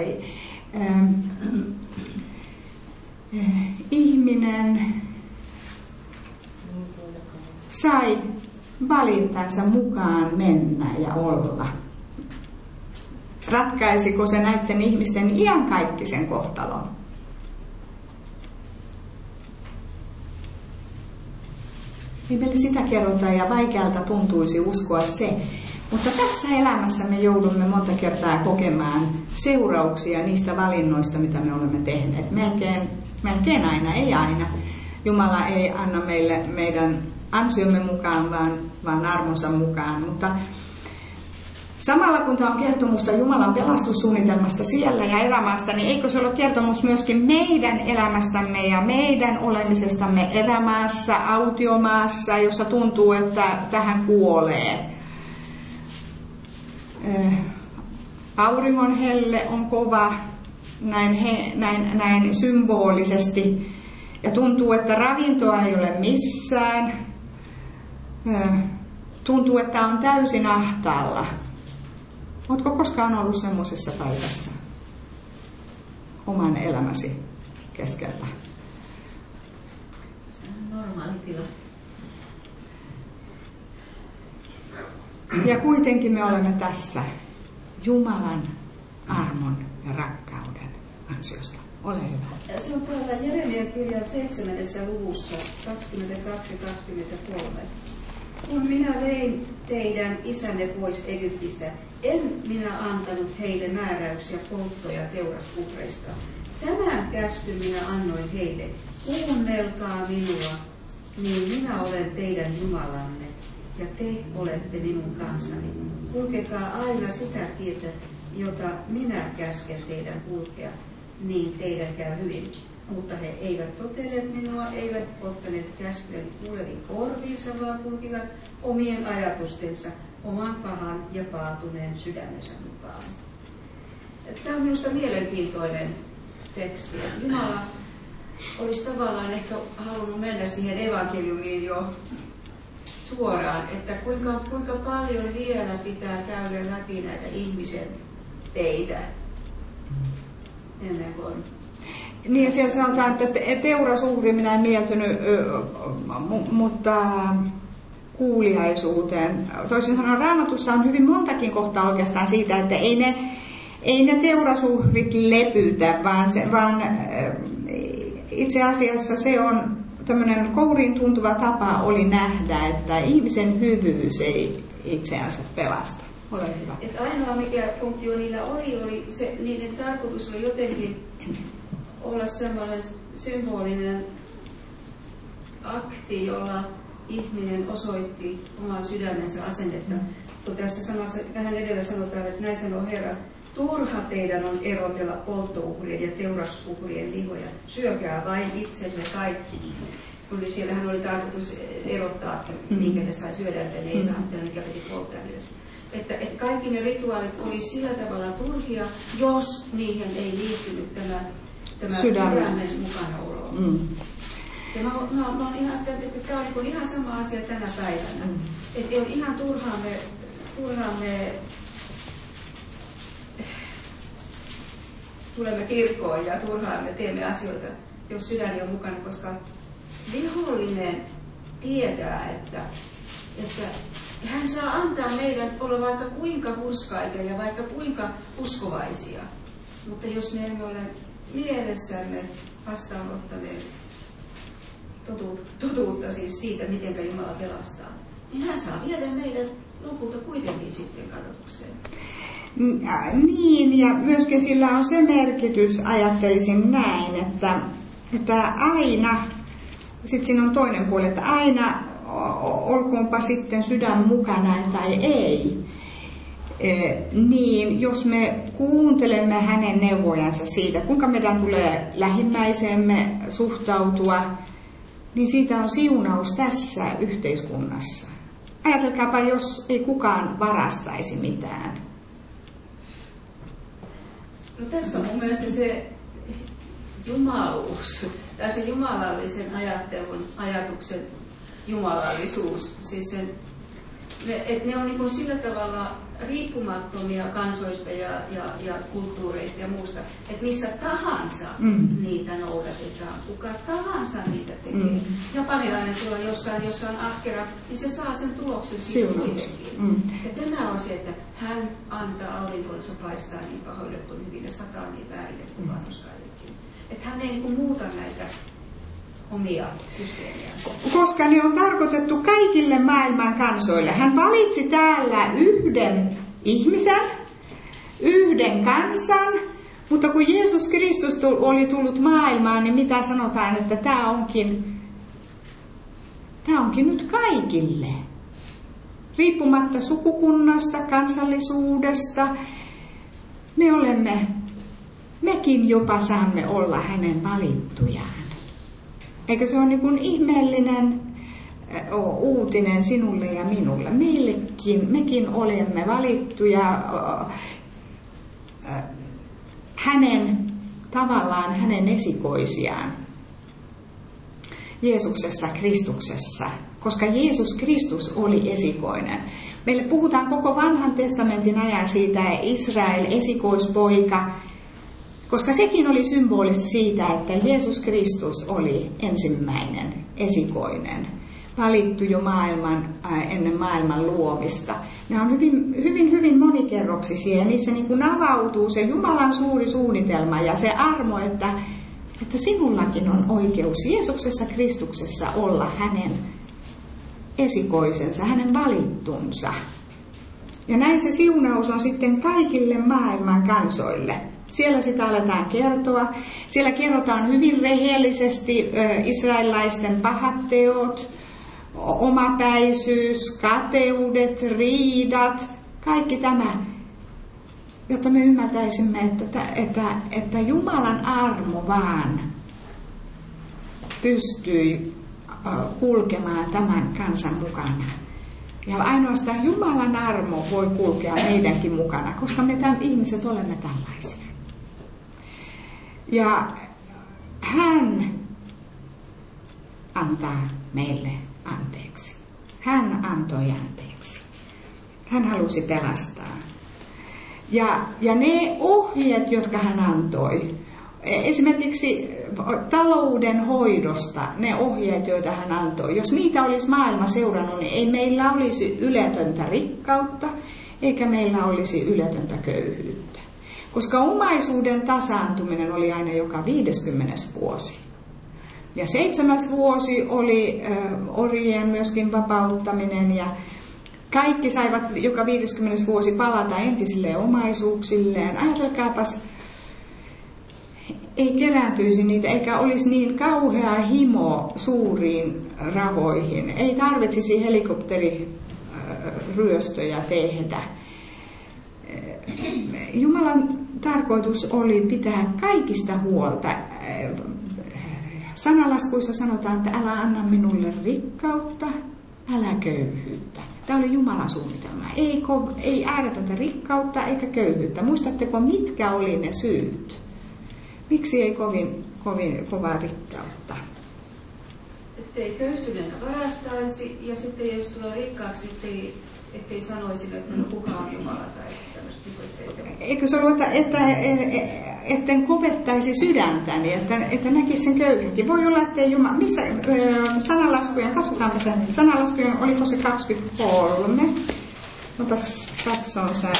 Speaker 2: Ihminen sai valintansa mukaan mennä ja olla. Ratkaisiko se näiden ihmisten iankaikkisen kohtalon? Ei meille sitä kerrota ja vaikealta tuntuisi uskoa se. Mutta tässä elämässä me joudumme monta kertaa kokemaan seurauksia niistä valinnoista, mitä me olemme tehneet. Melkein, melkein aina, ei aina. Jumala ei anna meille meidän ansiomme mukaan, vaan, vaan armonsa mukaan. Mutta samalla kun tämä on kertomusta Jumalan pelastussuunnitelmasta siellä ja erämaasta, niin eikö se ole kertomus myöskin meidän elämästämme ja meidän olemisestamme erämaassa, autiomaassa, jossa tuntuu, että tähän kuolee. Auringon helle on kova näin, he, näin, näin symbolisesti ja tuntuu, että ravintoa ei ole missään. Tuntuu, että on täysin ahtaalla. Oletko koskaan ollut semmoisessa paikassa oman elämäsi keskellä?
Speaker 1: Se on normaali tila.
Speaker 2: Ja kuitenkin me olemme tässä Jumalan armon ja rakkauden ansiosta. Ole hyvä.
Speaker 1: Ja se on täällä Jeremian kirjan seitsemännessä luvussa kaksikymmentäkaksi kaksikymmentäkolme. Kun minä vein teidän isänne pois Egyptistä, en minä antanut heille määräyksiä polttoja teurastuhreista. Tämän käskyn minä annoin heille. Kuunnelkaa minua, niin minä olen teidän Jumalanne, ja te olette minun kanssani. Kulkekaa aina sitä tietä, jota minä käsken teidän kulkea, niin teidän käy hyvin. Mutta he eivät totelleet minua, eivät ottaneet käskyäni kuuleviin korviinsa, vaan kulkivat omien ajatustensa, oman pahan ja paatuneen sydämensä mukaan. Tämä on minusta mielenkiintoinen teksti. Jumala olisi tavallaan ehkä halunnut mennä siihen evankeliumiin jo suoraan, että kuinka, kuinka paljon vielä pitää käydä läpi näitä ihmisen teitä ennen kuin.
Speaker 2: Niin, siellä sanotaan, että teurasuhri minä en mieltynyt, mutta kuuliaisuuteen. Toisin sanoen Raamatussa on hyvin montakin kohtaa oikeastaan siitä, että ei ne, ei ne teurasuhrit lepytä, vaan, se, vaan itse asiassa se on tämmöinen kouriin tuntuva tapa oli nähdä, että ihmisen hyvyys ei itseänsä pelasta. Ole hyvä.
Speaker 1: Et ainoa mikä funktio niillä oli, oli se, niiden tarkoitus oli jotenkin olla semmoinen symbolinen akti, jolla ihminen osoitti oman sydämensä asennetta kun tässä samassa vähän edellä sanotaan, että näin sanoo Herra, turha teidän on erotella polttouhrien ja teurasuhrien lihoja. Syökää vain itsenne kaikki. Kun siellähän oli tarkoitus erottaa, että minkä ne sai syödä, että ne ei saa, mikä piti polttaa edes. Että, että kaikki ne rituaalit oli sillä tavalla turhia, jos niihin ei liittynyt tämä, tämä sydämen mukanaolo. Mm. Ja mä, mä, mä olen ihan sitä, että tämä on niin ihan sama asia tänä päivänä. Mm. Että on ihan turhaan me, turhaan me tulemme kirkkoon ja turhaan me teemme asioita, jos sydän on mukana, koska vihollinen tietää, että, että hän saa antaa meidän olla vaikka kuinka hurskaita ja vaikka kuinka uskovaisia. Mutta jos me emme ole mielessämme vastaanottaneet totuutta siis siitä, miten Jumala pelastaa, niin hän saa viedä meidät lopulta kuitenkin sitten kadotukseen.
Speaker 2: Niin, ja myöskin sillä on se merkitys, ajattelisin näin, että, että aina, sitten siinä on toinen puoli, että aina olkoonpa sitten sydän mukana tai ei, niin jos me kuuntelemme hänen neuvojansa siitä, kuinka meidän tulee lähimmäiseemme suhtautua, niin siitä on siunaus tässä yhteiskunnassa. Ajatelkaapa, jos ei kukaan varastaisi mitään.
Speaker 1: No tässä on mun mielestä se jumaluus, tai se jumalallisen ajattelun, ajatuksen jumalallisuus. Siis sen, ne, et ne on niin kuin sillä tavalla riippumattomia kansoista ja, ja, ja kulttuureista ja muusta, että missä tahansa mm. niitä noudatetaan, kuka tahansa niitä tekee. Mm. Japanilainen tuolla jossain, jossa on ahkera, niin se saa sen tuloksen siitä kuitenkin. Mm. Ja tämä on se, että hän antaa aurinkonsa paistaa niin pahoille kuin hyvin ja sataa niin väärille kuin vanhuskaillekin. Että hän ei niin kuin muuta näitä omia systeemiä.
Speaker 2: Koska ne on tarkoitettu kaikille maailman kansoille. Hän valitsi täällä yhden ihmisen, yhden kansan, mutta kun Jeesus Kristus oli tullut maailmaan, niin mitä sanotaan, että tämä onkin, tämä onkin nyt kaikille. Riippumatta sukukunnasta, kansallisuudesta, me olemme, mekin jopa saamme olla hänen valittujaan. Eikö se ole niin kuin ihmeellinen uutinen sinulle ja minulle? Meillekin, mekin olemme valittuja hänen, tavallaan hänen esikoisiaan Jeesuksessa, Kristuksessa, koska Jeesus Kristus oli esikoinen. Meille puhutaan koko vanhan testamentin ajan siitä Israel, esikoispoika, koska sekin oli symbolista siitä, että Jeesus Kristus oli ensimmäinen, esikoinen, valittu jo maailman, ää, ennen maailman luomista. Ne on hyvin, hyvin, hyvin monikerroksisia ja niissä niin kuin avautuu se Jumalan suuri suunnitelma ja se armo, että, että sinullakin on oikeus Jeesuksessa Kristuksessa olla hänen esikoisensa, hänen valittunsa. Ja näin se siunaus on sitten kaikille maailman kansoille. Siellä sitä aletaan kertoa. Siellä kerrotaan hyvin rehellisesti israelilaisten pahat teot, omapäisyys, kateudet, riidat, kaikki tämä, jotta me ymmärtäisimme, että, että, että Jumalan armo vaan pystyi kulkemaan tämän kansan mukana. Ja ainoastaan Jumalan armo voi kulkea meidänkin mukana, koska me tämän ihmiset olemme tällaisia. Ja hän antaa meille anteeksi. Hän antoi anteeksi. Hän halusi pelastaa. Ja, ja ne ohjeet, jotka hän antoi, esimerkiksi talouden hoidosta, ne ohjeet, joita hän antoi, jos niitä olisi maailma seurannut, niin ei meillä olisi yletöntä rikkautta, eikä meillä olisi yletöntä köyhyyttä. Koska omaisuuden tasaantuminen oli aina joka viideskymmenes vuosi. Ja seitsemäs vuosi oli ö, orjien myöskin vapauttaminen ja kaikki saivat joka viideskymmenes vuosi palata entisille omaisuuksilleen. Ajatelkaapas, ei kerääntyisi niitä eikä olisi niin kauhea himo suuriin rahoihin. Ei tarvitsisi helikopteri ryöstöjä tehdä. Jumalan tarkoitus oli pitää kaikista huolta. Sanalaskuissa sanotaan, että älä anna minulle rikkautta, älä köyhyyttä. Tämä oli Jumalan suunnitelma. Ei, ei ääretöntä rikkautta eikä köyhyyttä. Muistatteko, mitkä oli ne syyt? Miksi ei kovin, kovin kovaa rikkautta?
Speaker 1: Ettei köyhtyneitä varastaisi ja sitten jos tulee rikkaaksi, ettei, ettei sanoisi, että no kuka on Jumala tai tämmöistä.
Speaker 2: Eikö se ollut, että, että, etten kopettaisi sydäntäni, että, että näkisi sen köyhänkin. Voi olla, ettei Jumala, missä sanalaskujen, katsotaanpa sen, sanalaskujen, oliko se kaksikymmentäkolme? Otas katson sen.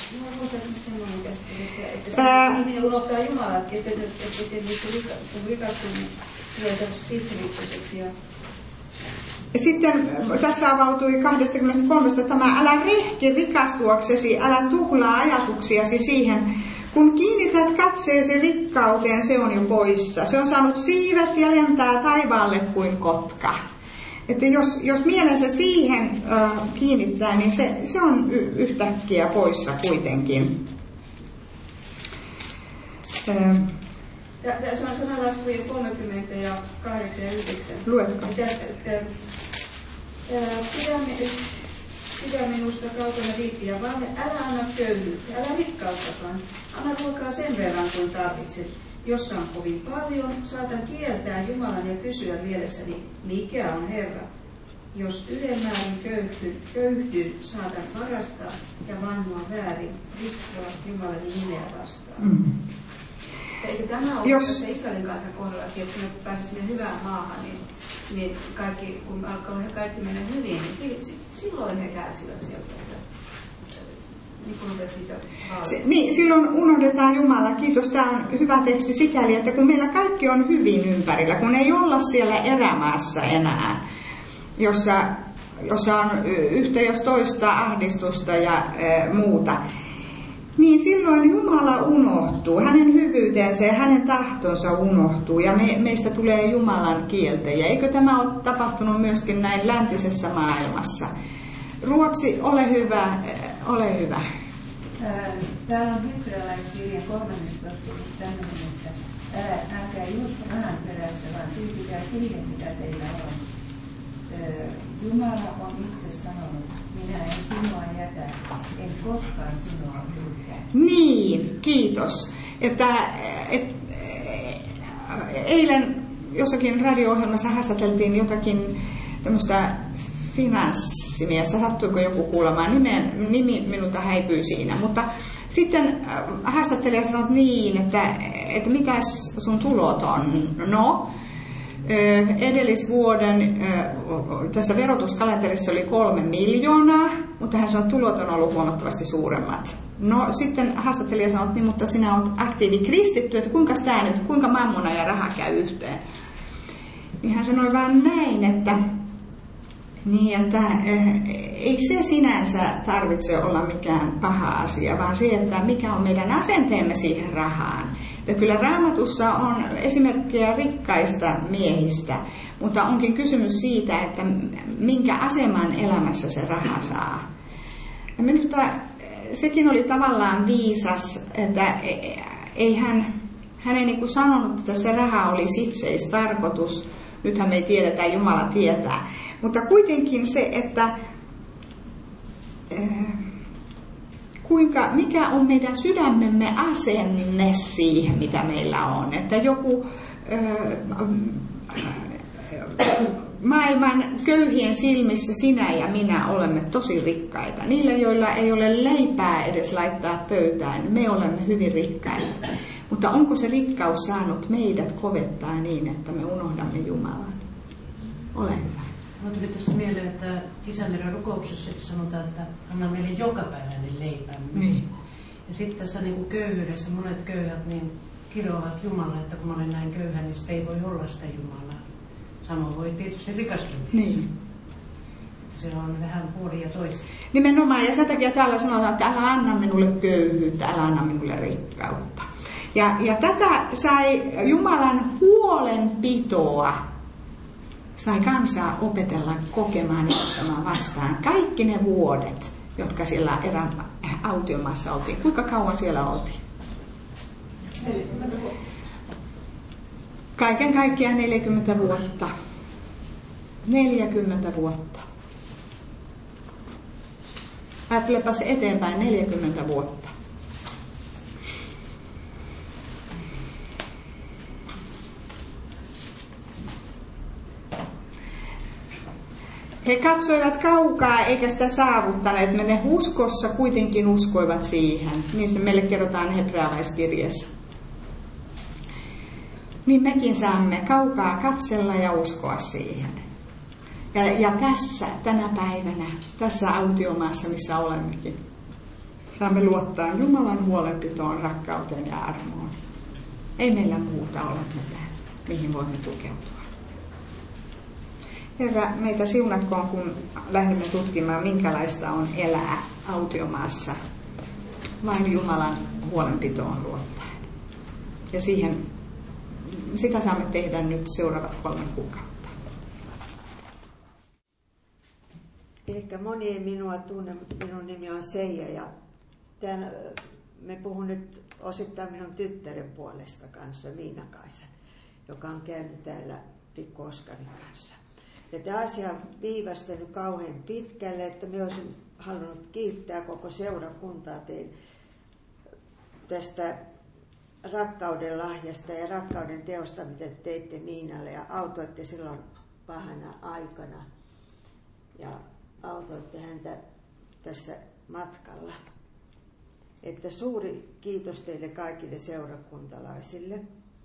Speaker 1: Ihminen unohtaa Jumalaa, että rikaksi tulee siitsiriippuiseksi.
Speaker 2: Sitten tässä avautui kaksikymmentäkolme tämä, älä rehki rikastuaksesi, älä tuhlaa ajatuksiasi siihen. Kun kiinnität katseesi rikkauteen, se on jo poissa. Se on saanut siivet ja lentää taivaalle kuin kotka. Että jos, jos mielensä siihen äh, kiinnittää, niin se, se on y- yhtäkkiä poissa kuitenkin. Äh.
Speaker 1: Ja, ja se on sanalaskuja kolmekymmentä ja kahdeksan ja yhdeksän.
Speaker 2: Luetko?
Speaker 1: Pidä minusta kaukana viippiä, vaan älä anna köyhyyttä, älä rikkauttakaan. Anna ruokaa sen verran kuin tarvitset. Jos on kovin paljon, saatan kieltää Jumalan ja kysyä mielessäni, mikä on Herra. Jos ylemäärin köyhdyn, köyhdyn, saatan varastaa ja vannoa väärin, rikkoa Jumalan nimeä vastaan. Mm. Eikö tämä ole jos... tässä Israelin kansan kohdalla, että kun ne pääsivät sinne hyvään maahan, niin, niin kaikki, kun alkoi kaikki mennä hyvin, niin silloin he kärsivät sieltä.
Speaker 2: Se, niin, silloin unohdetaan Jumala. Kiitos, tämä on hyvä teksti sikäli, että kun meillä kaikki on hyvin ympärillä, kun ei olla siellä erämaassa enää, jossa, jossa on yhtä jos toista ahdistusta ja e, muuta, niin silloin Jumala unohtuu, hänen hyvyytensä ja hänen tahtonsa unohtuu ja me, meistä tulee Jumalan kieltäjä. Eikö tämä ole tapahtunut myöskin näin läntisessä maailmassa? Ruotsi, ole hyvä, ole hyvä.
Speaker 7: Täällä on hebrealaiskirjan kolmastoista tämmöinen, että älkää juosko rahan perässä, vaan tyytykää siihen, mitä teillä on. Jumala on itse sanonut, minä en sinua jätä, en koskaan sinua hylkää.
Speaker 2: Niin, kiitos. Että, et, eilen jossakin radio-ohjelmassa haastateltiin jotakin tämmöistä finanssimiestä, sattuiko joku kuulemaan, nimen, nimi minulta häipyy siinä, mutta sitten haastattelija sanoi niin, että, että mitäs sun tulot on? No, edellisvuoden tässä verotuskalenterissa oli kolme miljoonaa, mutta hän sanoi, että tulot on ollut huomattavasti suuremmat. No sitten haastattelija sanoi, että niin, mutta sinä olet aktiivi kristitty, että kuinka tämä nyt, kuinka mammona ja raha käy yhteen? Niin hän sanoi vaan näin, että niin, että ei se sinänsä tarvitse olla mikään paha asia, vaan se, että mikä on meidän asenteemme siihen rahaan. Ja kyllä Raamatussa on esimerkkejä rikkaista miehistä, mutta onkin kysymys siitä, että minkä aseman elämässä se raha saa. Ja minusta sekin oli tavallaan viisas, että ei hän, hän ei niin kuin sanonut, että se raha olisi itseistarkoitus. Nythän me ei tiedetä, Jumala tietää. Mutta kuitenkin se, että äh, kuinka, mikä on meidän sydämemme asenne siihen, mitä meillä on. Että joku äh, maailman köyhien silmissä sinä ja minä olemme tosi rikkaita. Niillä, joilla ei ole leipää edes laittaa pöytään, me olemme hyvin rikkaita. Mutta onko se rikkaus saanut meidät kovettaa niin, että me unohdamme Jumalan? Ole hyvä.
Speaker 8: Mä tuli tuosta mieleen, että Isämeren rukouksessa sanotaan, että anna meille jokapäiväinen leipämme.
Speaker 2: Niin.
Speaker 8: Ja sitten tässä niin kuin köyhyydessä monet köyhät niin kiroavat Jumalaa, että kun mä olen näin köyhä, niin sitten ei voi olla sitä Jumalaa. Samoin voi tietysti rikastua.
Speaker 2: Niin.
Speaker 8: Se on vähän puoli ja toisin.
Speaker 2: Nimenomaan, ja sen takia täällä sanotaan, että älä anna minulle köyhyyttä, älä anna minulle rikkautta. Ja, ja tätä sai Jumalan huolenpitoa sai kansaa opetella kokemaan ja ottamaan vastaan kaikki ne vuodet, jotka siellä erään autiomaassa oltiin. Kuinka kauan siellä oltiin?
Speaker 3: neljäkymmentä vuotta.
Speaker 2: Kaiken kaikkiaan neljäkymmentä vuotta. neljäkymmentä vuotta. Ajattelepas eteenpäin neljäkymmentä vuotta. He katsoivat kaukaa eikä sitä saavuttaneet, mutta ne uskossa kuitenkin uskoivat siihen. Niistä meille kerrotaan hebrealaiskirjeessä. Niin mekin saamme kaukaa katsella ja uskoa siihen. Ja, ja tässä, tänä päivänä, tässä autiomaassa, missä olemmekin, saamme luottaa Jumalan huolenpitoon, rakkauteen ja armoon. Ei meillä muuta ole mitään, mihin voimme tukeutua. Herra, meitä siunatkoon, kun lähdemme tutkimaan, minkälaista on elää autiomaassa vain Jumalan huolenpitoon luottaen. Ja siihen, sitä saamme tehdä nyt seuraavat kolme kuukautta.
Speaker 4: Ehkä moni ei minua tunne, minun nimi on Seija ja tämän, me puhun nyt osittain minun tyttären puolesta kanssa, Miina-Kaisa, joka on käynyt täällä Pikku Oskarin kanssa. Ja tämä asia on viivästänyt kauhean pitkälle, että minä olisin halunnut kiittää koko seurakuntaa tein tästä rakkauden lahjasta ja rakkauden teosta, mitä teitte Miinalle ja autoitte silloin pahana aikana. Ja autoitte häntä tässä matkalla. Että suuri kiitos teille kaikille seurakuntalaisille.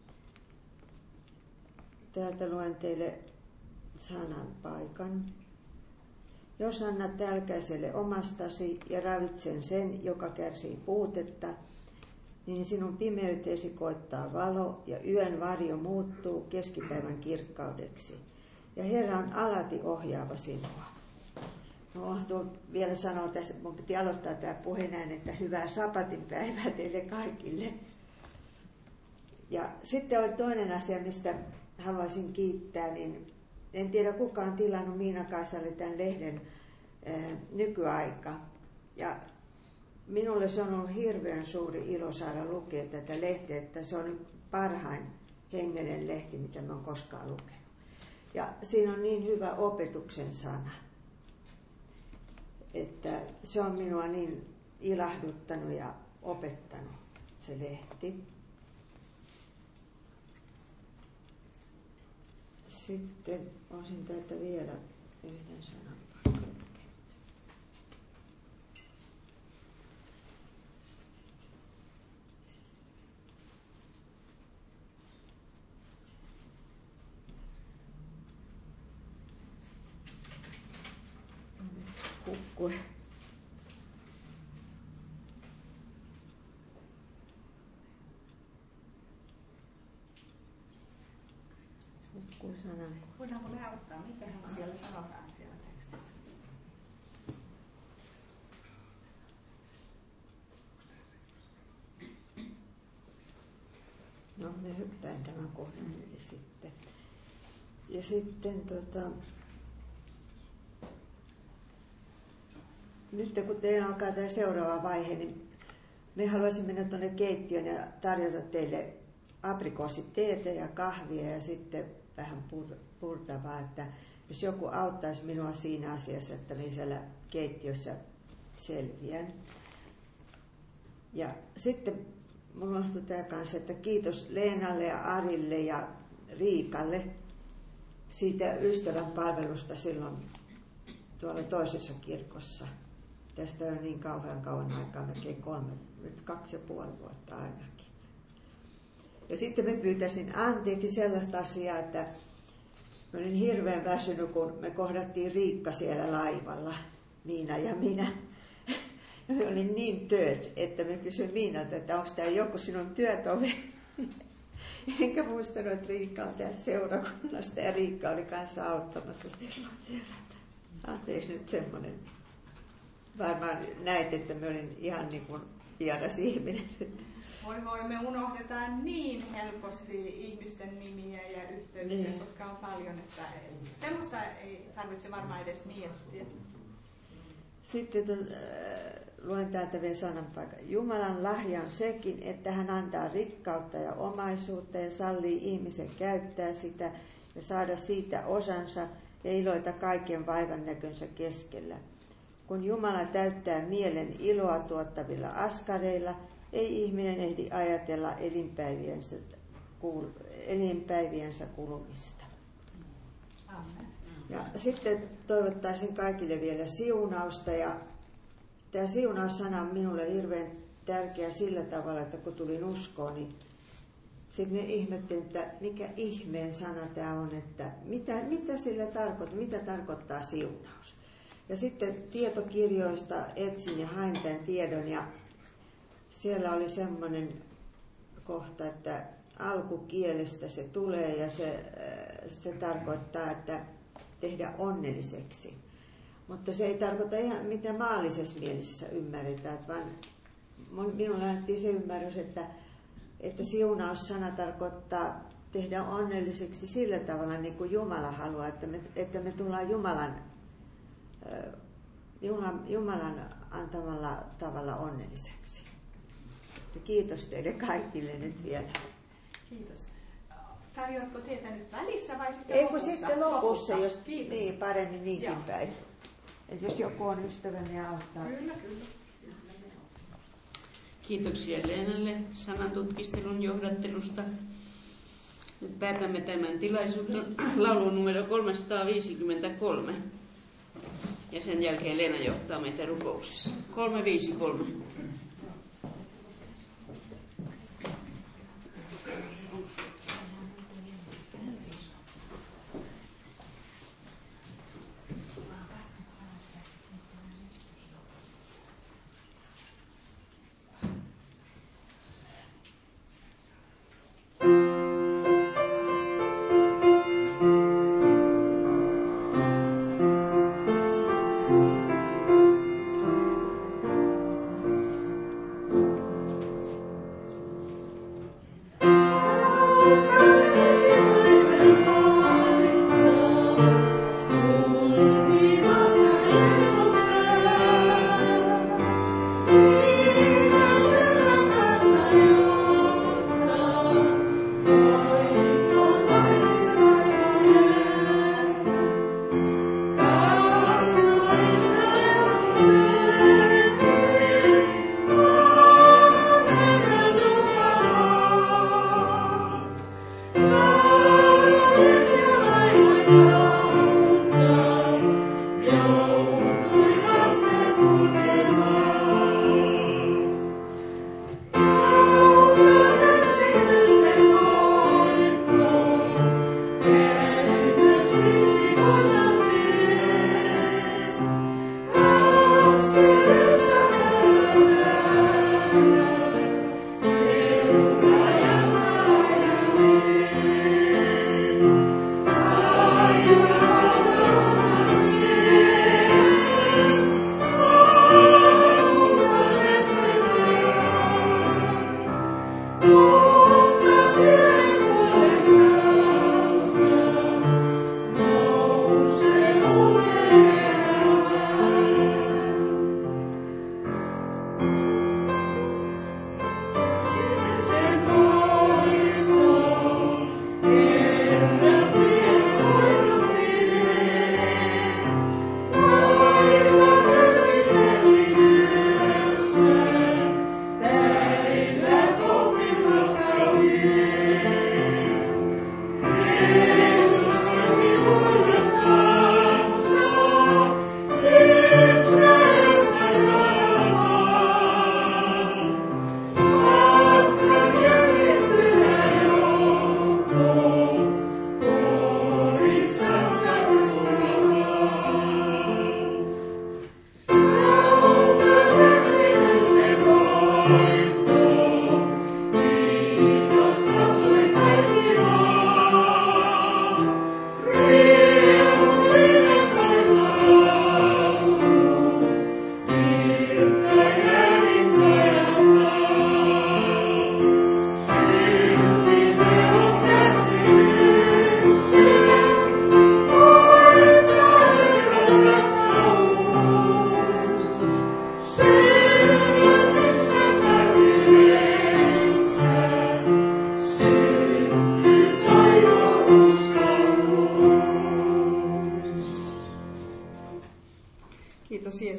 Speaker 4: Täältä luen teille sanan paikan. Jos annat tälkäiselle omastasi ja ravitsen sen, joka kärsii puutetta, niin sinun pimeyteesi koittaa valo ja yön varjo muuttuu keskipäivän kirkkaudeksi. Ja Herra on alati ohjaava sinua. No, vielä sanoa tässä, mun piti aloittaa tämä puhe näin, että hyvää sapatinpäivää teille kaikille. Ja sitten on toinen asia, mistä haluaisin kiittää, niin en tiedä kuka on tilannut Miina-Kaisalle tämän lehden ää, nykyaika. Ja minulle se on ollut hirveän suuri ilo saada lukea tätä lehteä, että se on parhain hengellinen lehti, mitä mä oon koskaan lukenut. Ja siinä on niin hyvä opetuksen sana, että se on minua niin ilahduttanut ja opettanut se lehti. Sitten olisin täältä vielä yhden sanan paikan. Kukkue. Kukkue-sana.
Speaker 2: Voidaanko me auttaa? Mitähän siellä sanotaan siellä tekstissä?
Speaker 4: No, me hyppään tämän kohdan yli sitten. Ja sitten tota... Nyt kun teillä alkaa tämä seuraava vaihe, niin me haluaisin mennä tuonne keittiöön ja tarjota teille aprikoositeetä ja kahvia ja sitten vähän purtavaa, että jos joku auttaisi minua siinä asiassa, että minä siellä keittiössä selviän. Ja sitten minulla on tämä kanssa, että kiitos Leenalle ja Arille ja Riikalle siitä ystävän palvelusta silloin tuolla toisessa kirkossa. Tästä on niin kauhean kauan aikaa, melkein kolme, nyt kaksi ja puoli vuotta ainakin. Ja sitten me pyytäisin anteeksi sellaista asiaa, että mä olin hirveän väsynyt, kun me kohdattiin Riikka siellä laivalla, Miina ja minä. Ja me olin niin tööt, että me kysyin Miinalta, että onko tämä joku sinun työtoveri. Enkä muistanut, että Riikka on täältä seurakunnasta ja Riikka oli kanssa auttamassa silloin siellä. Anteeksi nyt semmoinen. Varmaan näet, että mä olin ihan niin kuin vieras ihminen.
Speaker 2: Voi voi, me unohdetaan niin helposti ihmisten nimiä ja yhteyksiä, niin. Koska on paljon, että semmoista ei tarvitse varmaan edes miettiä.
Speaker 4: Sitten äh, luen täältä vielä sananpaikan. Jumalan lahja on sekin, että hän antaa rikkautta ja omaisuutta ja sallii ihmisen käyttää sitä ja saada siitä osansa ja iloita kaiken vaivan näkönsä keskellä. Kun Jumala täyttää mielen iloa tuottavilla askareilla, ei ihminen ehdi ajatella elinpäiviensä, elinpäiviensä kulumista.
Speaker 2: Amen.
Speaker 4: Ja sitten toivottaisin kaikille vielä siunausta. Ja tämä siunaussana on minulle hirveän tärkeä sillä tavalla, että kun tulin uskoon, niin sitten ihmettelin, että mikä ihmeen sana tämä on, että mitä, mitä sillä tarkoittaa, mitä tarkoittaa siunaus. Ja sitten tietokirjoista etsin ja hain tämän tiedon ja siellä oli semmoinen kohta, että alkukielestä se tulee ja se, se tarkoittaa, että tehdä onnelliseksi. Mutta se ei tarkoita ihan mitä maallisessa mielessä ymmärretään, vaan minulla annettiin se ymmärrys, että, että siunaussana tarkoittaa tehdä onnelliseksi sillä tavalla, niin kuin Jumala haluaa, että me, että me tullaan Jumalan, Jumalan antamalla tavalla onnelliseksi. Kiitos teille kaikille nyt vielä.
Speaker 2: Kiitos. Tarjoatko teitä nyt välissä vai sitten
Speaker 4: Ei
Speaker 2: lopussa?
Speaker 4: kun sitten lopussa, lopussa. Jos
Speaker 2: Kiitos.
Speaker 4: Niin, paremmin niinkin
Speaker 2: Joo.
Speaker 4: päin. Et jos joku on ystäväni ja auttaa.
Speaker 2: Kyllä, kyllä.
Speaker 9: Kiitoksia Leenalle sanantutkistelun johdattelusta. Nyt päätämme tämän tilaisuuden laulun numero kolmesataaviisikymmentäkolme. Ja sen jälkeen Leena johtaa meitä rukouksessa. kolme viisi kolme.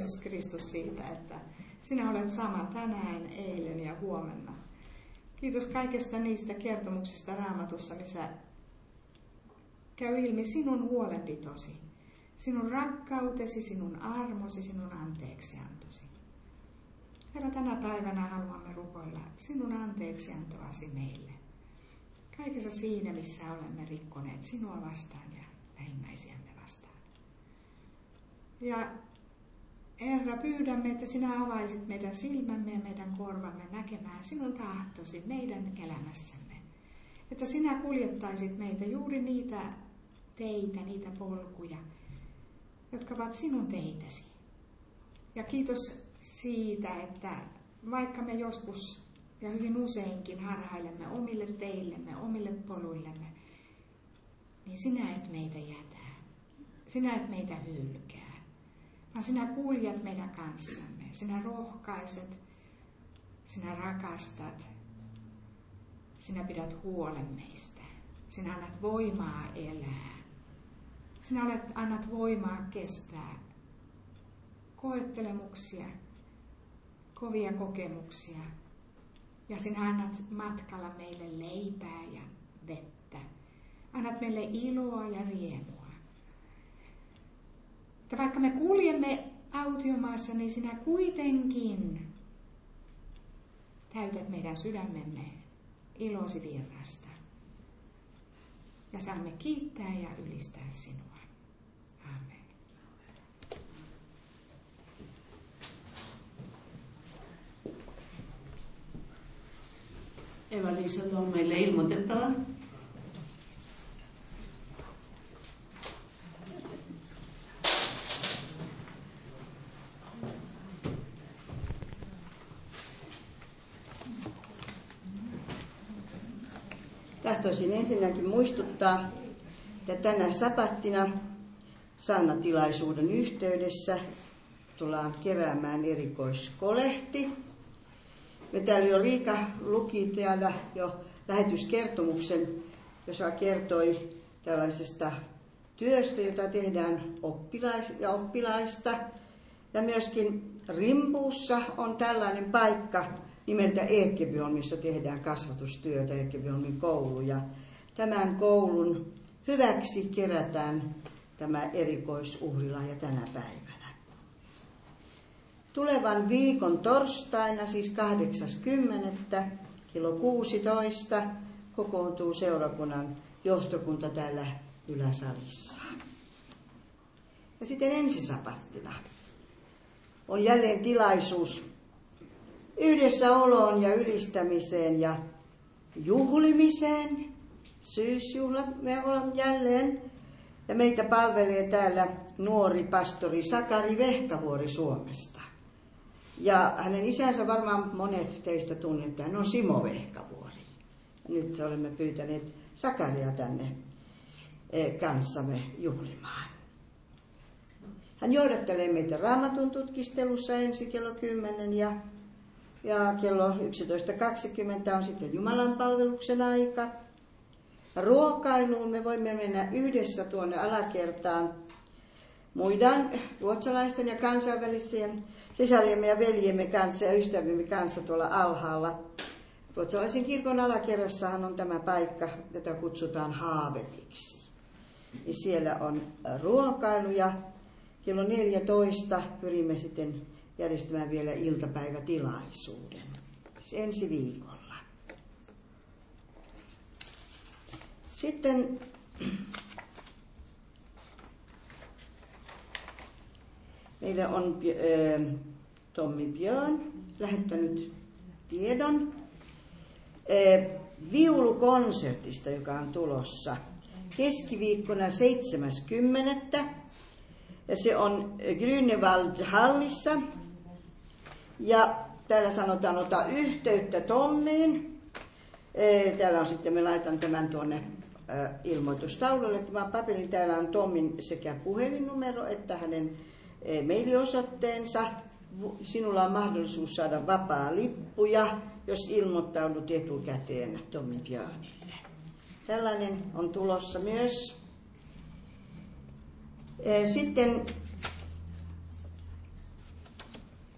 Speaker 2: Jeesus Kristus siitä, että sinä olet sama tänään, eilen ja huomenna. Kiitos kaikesta niistä kertomuksista Raamatussa, missä käy ilmi sinun huolenpitosi, sinun rakkautesi, sinun armosi, sinun anteeksiantosi. Herra, tänä päivänä haluamme rukoilla sinun anteeksiantoasi meille. Kaikessa siinä, missä olemme rikkoneet sinua vastaan ja lähimmäisiämme vastaan. Ja Herra, pyydämme, että sinä avaisit meidän silmämme ja meidän korvamme näkemään sinun tahtosi meidän elämässämme. Että sinä kuljettaisit meitä juuri niitä teitä, niitä polkuja, jotka ovat sinun teitäsi. Ja kiitos siitä, että vaikka me joskus ja hyvin useinkin harhailemme omille teillemme, omille poluillemme, niin sinä et meitä jätä. Sinä et meitä hylkää, vaan sinä kuljat meidän kanssamme. Sinä rohkaiset, sinä rakastat, sinä pidät huolen meistä. Sinä annat voimaa elää. Sinä olet, annat voimaa kestää koettelemuksia, kovia kokemuksia. Ja sinä annat matkalla meille leipää ja vettä. Annat meille iloa ja riemua. Että vaikka me kuljemme autiomaassa, niin sinä kuitenkin täytät meidän sydämemme ilosi virrasta. Ja saamme kiittää ja ylistää sinua. Amen.
Speaker 9: Eva-Liisalla on meille ilmoitettava.
Speaker 10: Tahtoisin ensinnäkin muistuttaa, että tänä sapattina saarnatilaisuuden yhteydessä tullaan keräämään erikoiskolehti. Me täällä jo Riika luki täällä jo lähetyskertomuksen, jossa kertoi tällaisesta työstä, jota tehdään oppilais- ja oppilaista. Ja myöskin Rimpuussa on tällainen paikka nimeltä Ekebyön, missä tehdään kasvatustyötä, Ekebyönin koulu. Ja tämän koulun hyväksi kerätään tämä erikoisuhrilahja tänä päivänä. Tulevan viikon torstaina, siis kahdeksas kymmenettä kello kuusitoista, kokoontuu seurakunnan johtokunta täällä yläsalissa. Ja sitten ensisapattina on jälleen tilaisuus yhdessäoloon ja ylistämiseen ja juhlimiseen. Syysjuhlat me olemme jälleen. Ja meitä palvelee täällä nuori pastori Sakari Vehkavuori Suomesta. Ja hänen isänsä varmaan monet teistä tunnette, hän on Simo Vehkavuori. Ja nyt olemme pyytäneet Sakaria tänne kanssamme juhlimaan. Hän johdattelee meitä Raamatun tutkistelussa ensi kello kymmenen ja, ja kello yksitoista kaksikymmentä on sitten Jumalan palveluksen aika. Ruokailuun me voimme mennä yhdessä tuonne alakertaan muiden ruotsalaisten ja kansainvälisten sisariemme ja veljemme kanssa ja ystävimme kanssa tuolla alhaalla. Ruotsalaisen kirkon alakerrassahan on tämä paikka, jota kutsutaan haavetiksi. Ja siellä on ruokailu ja kello neljätoista pyrimme sitten järjestämään vielä iltapäivätilaisuuden. Ensi viikolla. Sitten meillä on äh, Tommi Björn lähettänyt tiedon äh, viulukonsertista, joka on tulossa keskiviikkona seitsemäs kymmenettä Ja se on Grünewald-hallissa. Ja täällä sanotaan, ota yhteyttä Tommiin. Äh, täällä on sitten, me laitan tämän tuonne ilmoitustaululle tämän paperin. Täällä on Tommin sekä puhelinnumero että hänen mailiosoitteensa. Sinulla on mahdollisuus saada vapaa lippuja, jos ilmoittaudut etukäteen Tommin Björnille. Tällainen on tulossa myös. Sitten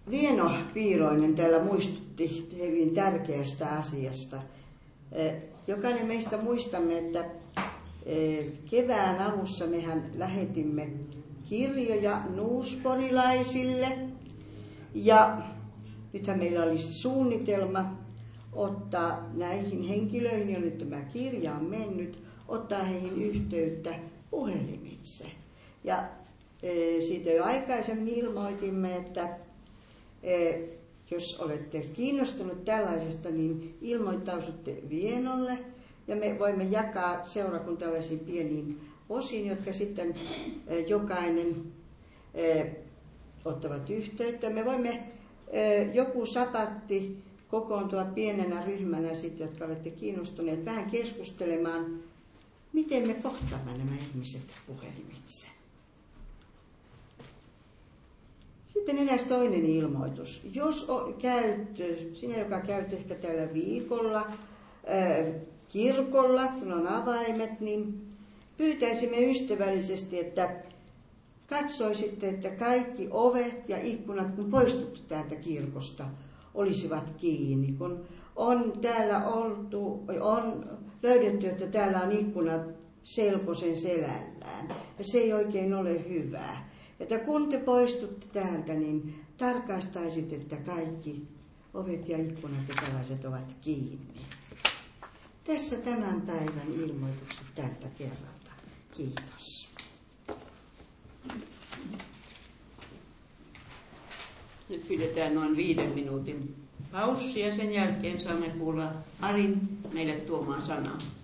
Speaker 10: Vieno Piiroinen täällä muistutti hyvin tärkeästä asiasta. Jokainen meistä muistamme, että kevään alussa mehän lähetimme kirjoja nuusporilaisille. Ja nythän meillä olisi suunnitelma ottaa näihin henkilöihin, joille tämä kirja on mennyt, ottaa heihin yhteyttä puhelimitse. Ja e, siitä jo aikaisemmin ilmoitimme, että e, jos olette kiinnostunut tällaisesta, niin ilmoittaudutte Vienolle. Ja me voimme jakaa seurakunnan tällaisiin pieniin osiin, jotka sitten e, jokainen e, ottavat yhteyttä. Me voimme e, joku sapatti kokoontua pienenä ryhmänä, sit, jotka olette kiinnostuneet vähän keskustelemaan, miten me kohtaamme nämä ihmiset puhelimitse. Sitten eräs toinen ilmoitus. Jos käyt, sinä joka käyt ehkä tällä viikolla ää, kirkolla, kun on avaimet, niin pyytäisimme ystävällisesti, että katsoisitte, että kaikki ovet ja ikkunat, kun poistutte täältä kirkosta, olisivat kiinni. Kun on täällä oltu, on löydetty, että täällä on ikkunat selkosen selällään. Ja se ei oikein ole hyvää. Että kun te poistutte täältä, niin tarkastaisit, että kaikki ovet ja ikkunat ja tällaiset ovat kiinni. Tässä tämän päivän ilmoitukset tältä kerralta. Kiitos.
Speaker 9: Nyt pidetään noin viiden minuutin paussi ja sen jälkeen saamme kuulla Arin meille tuomaan sanaa.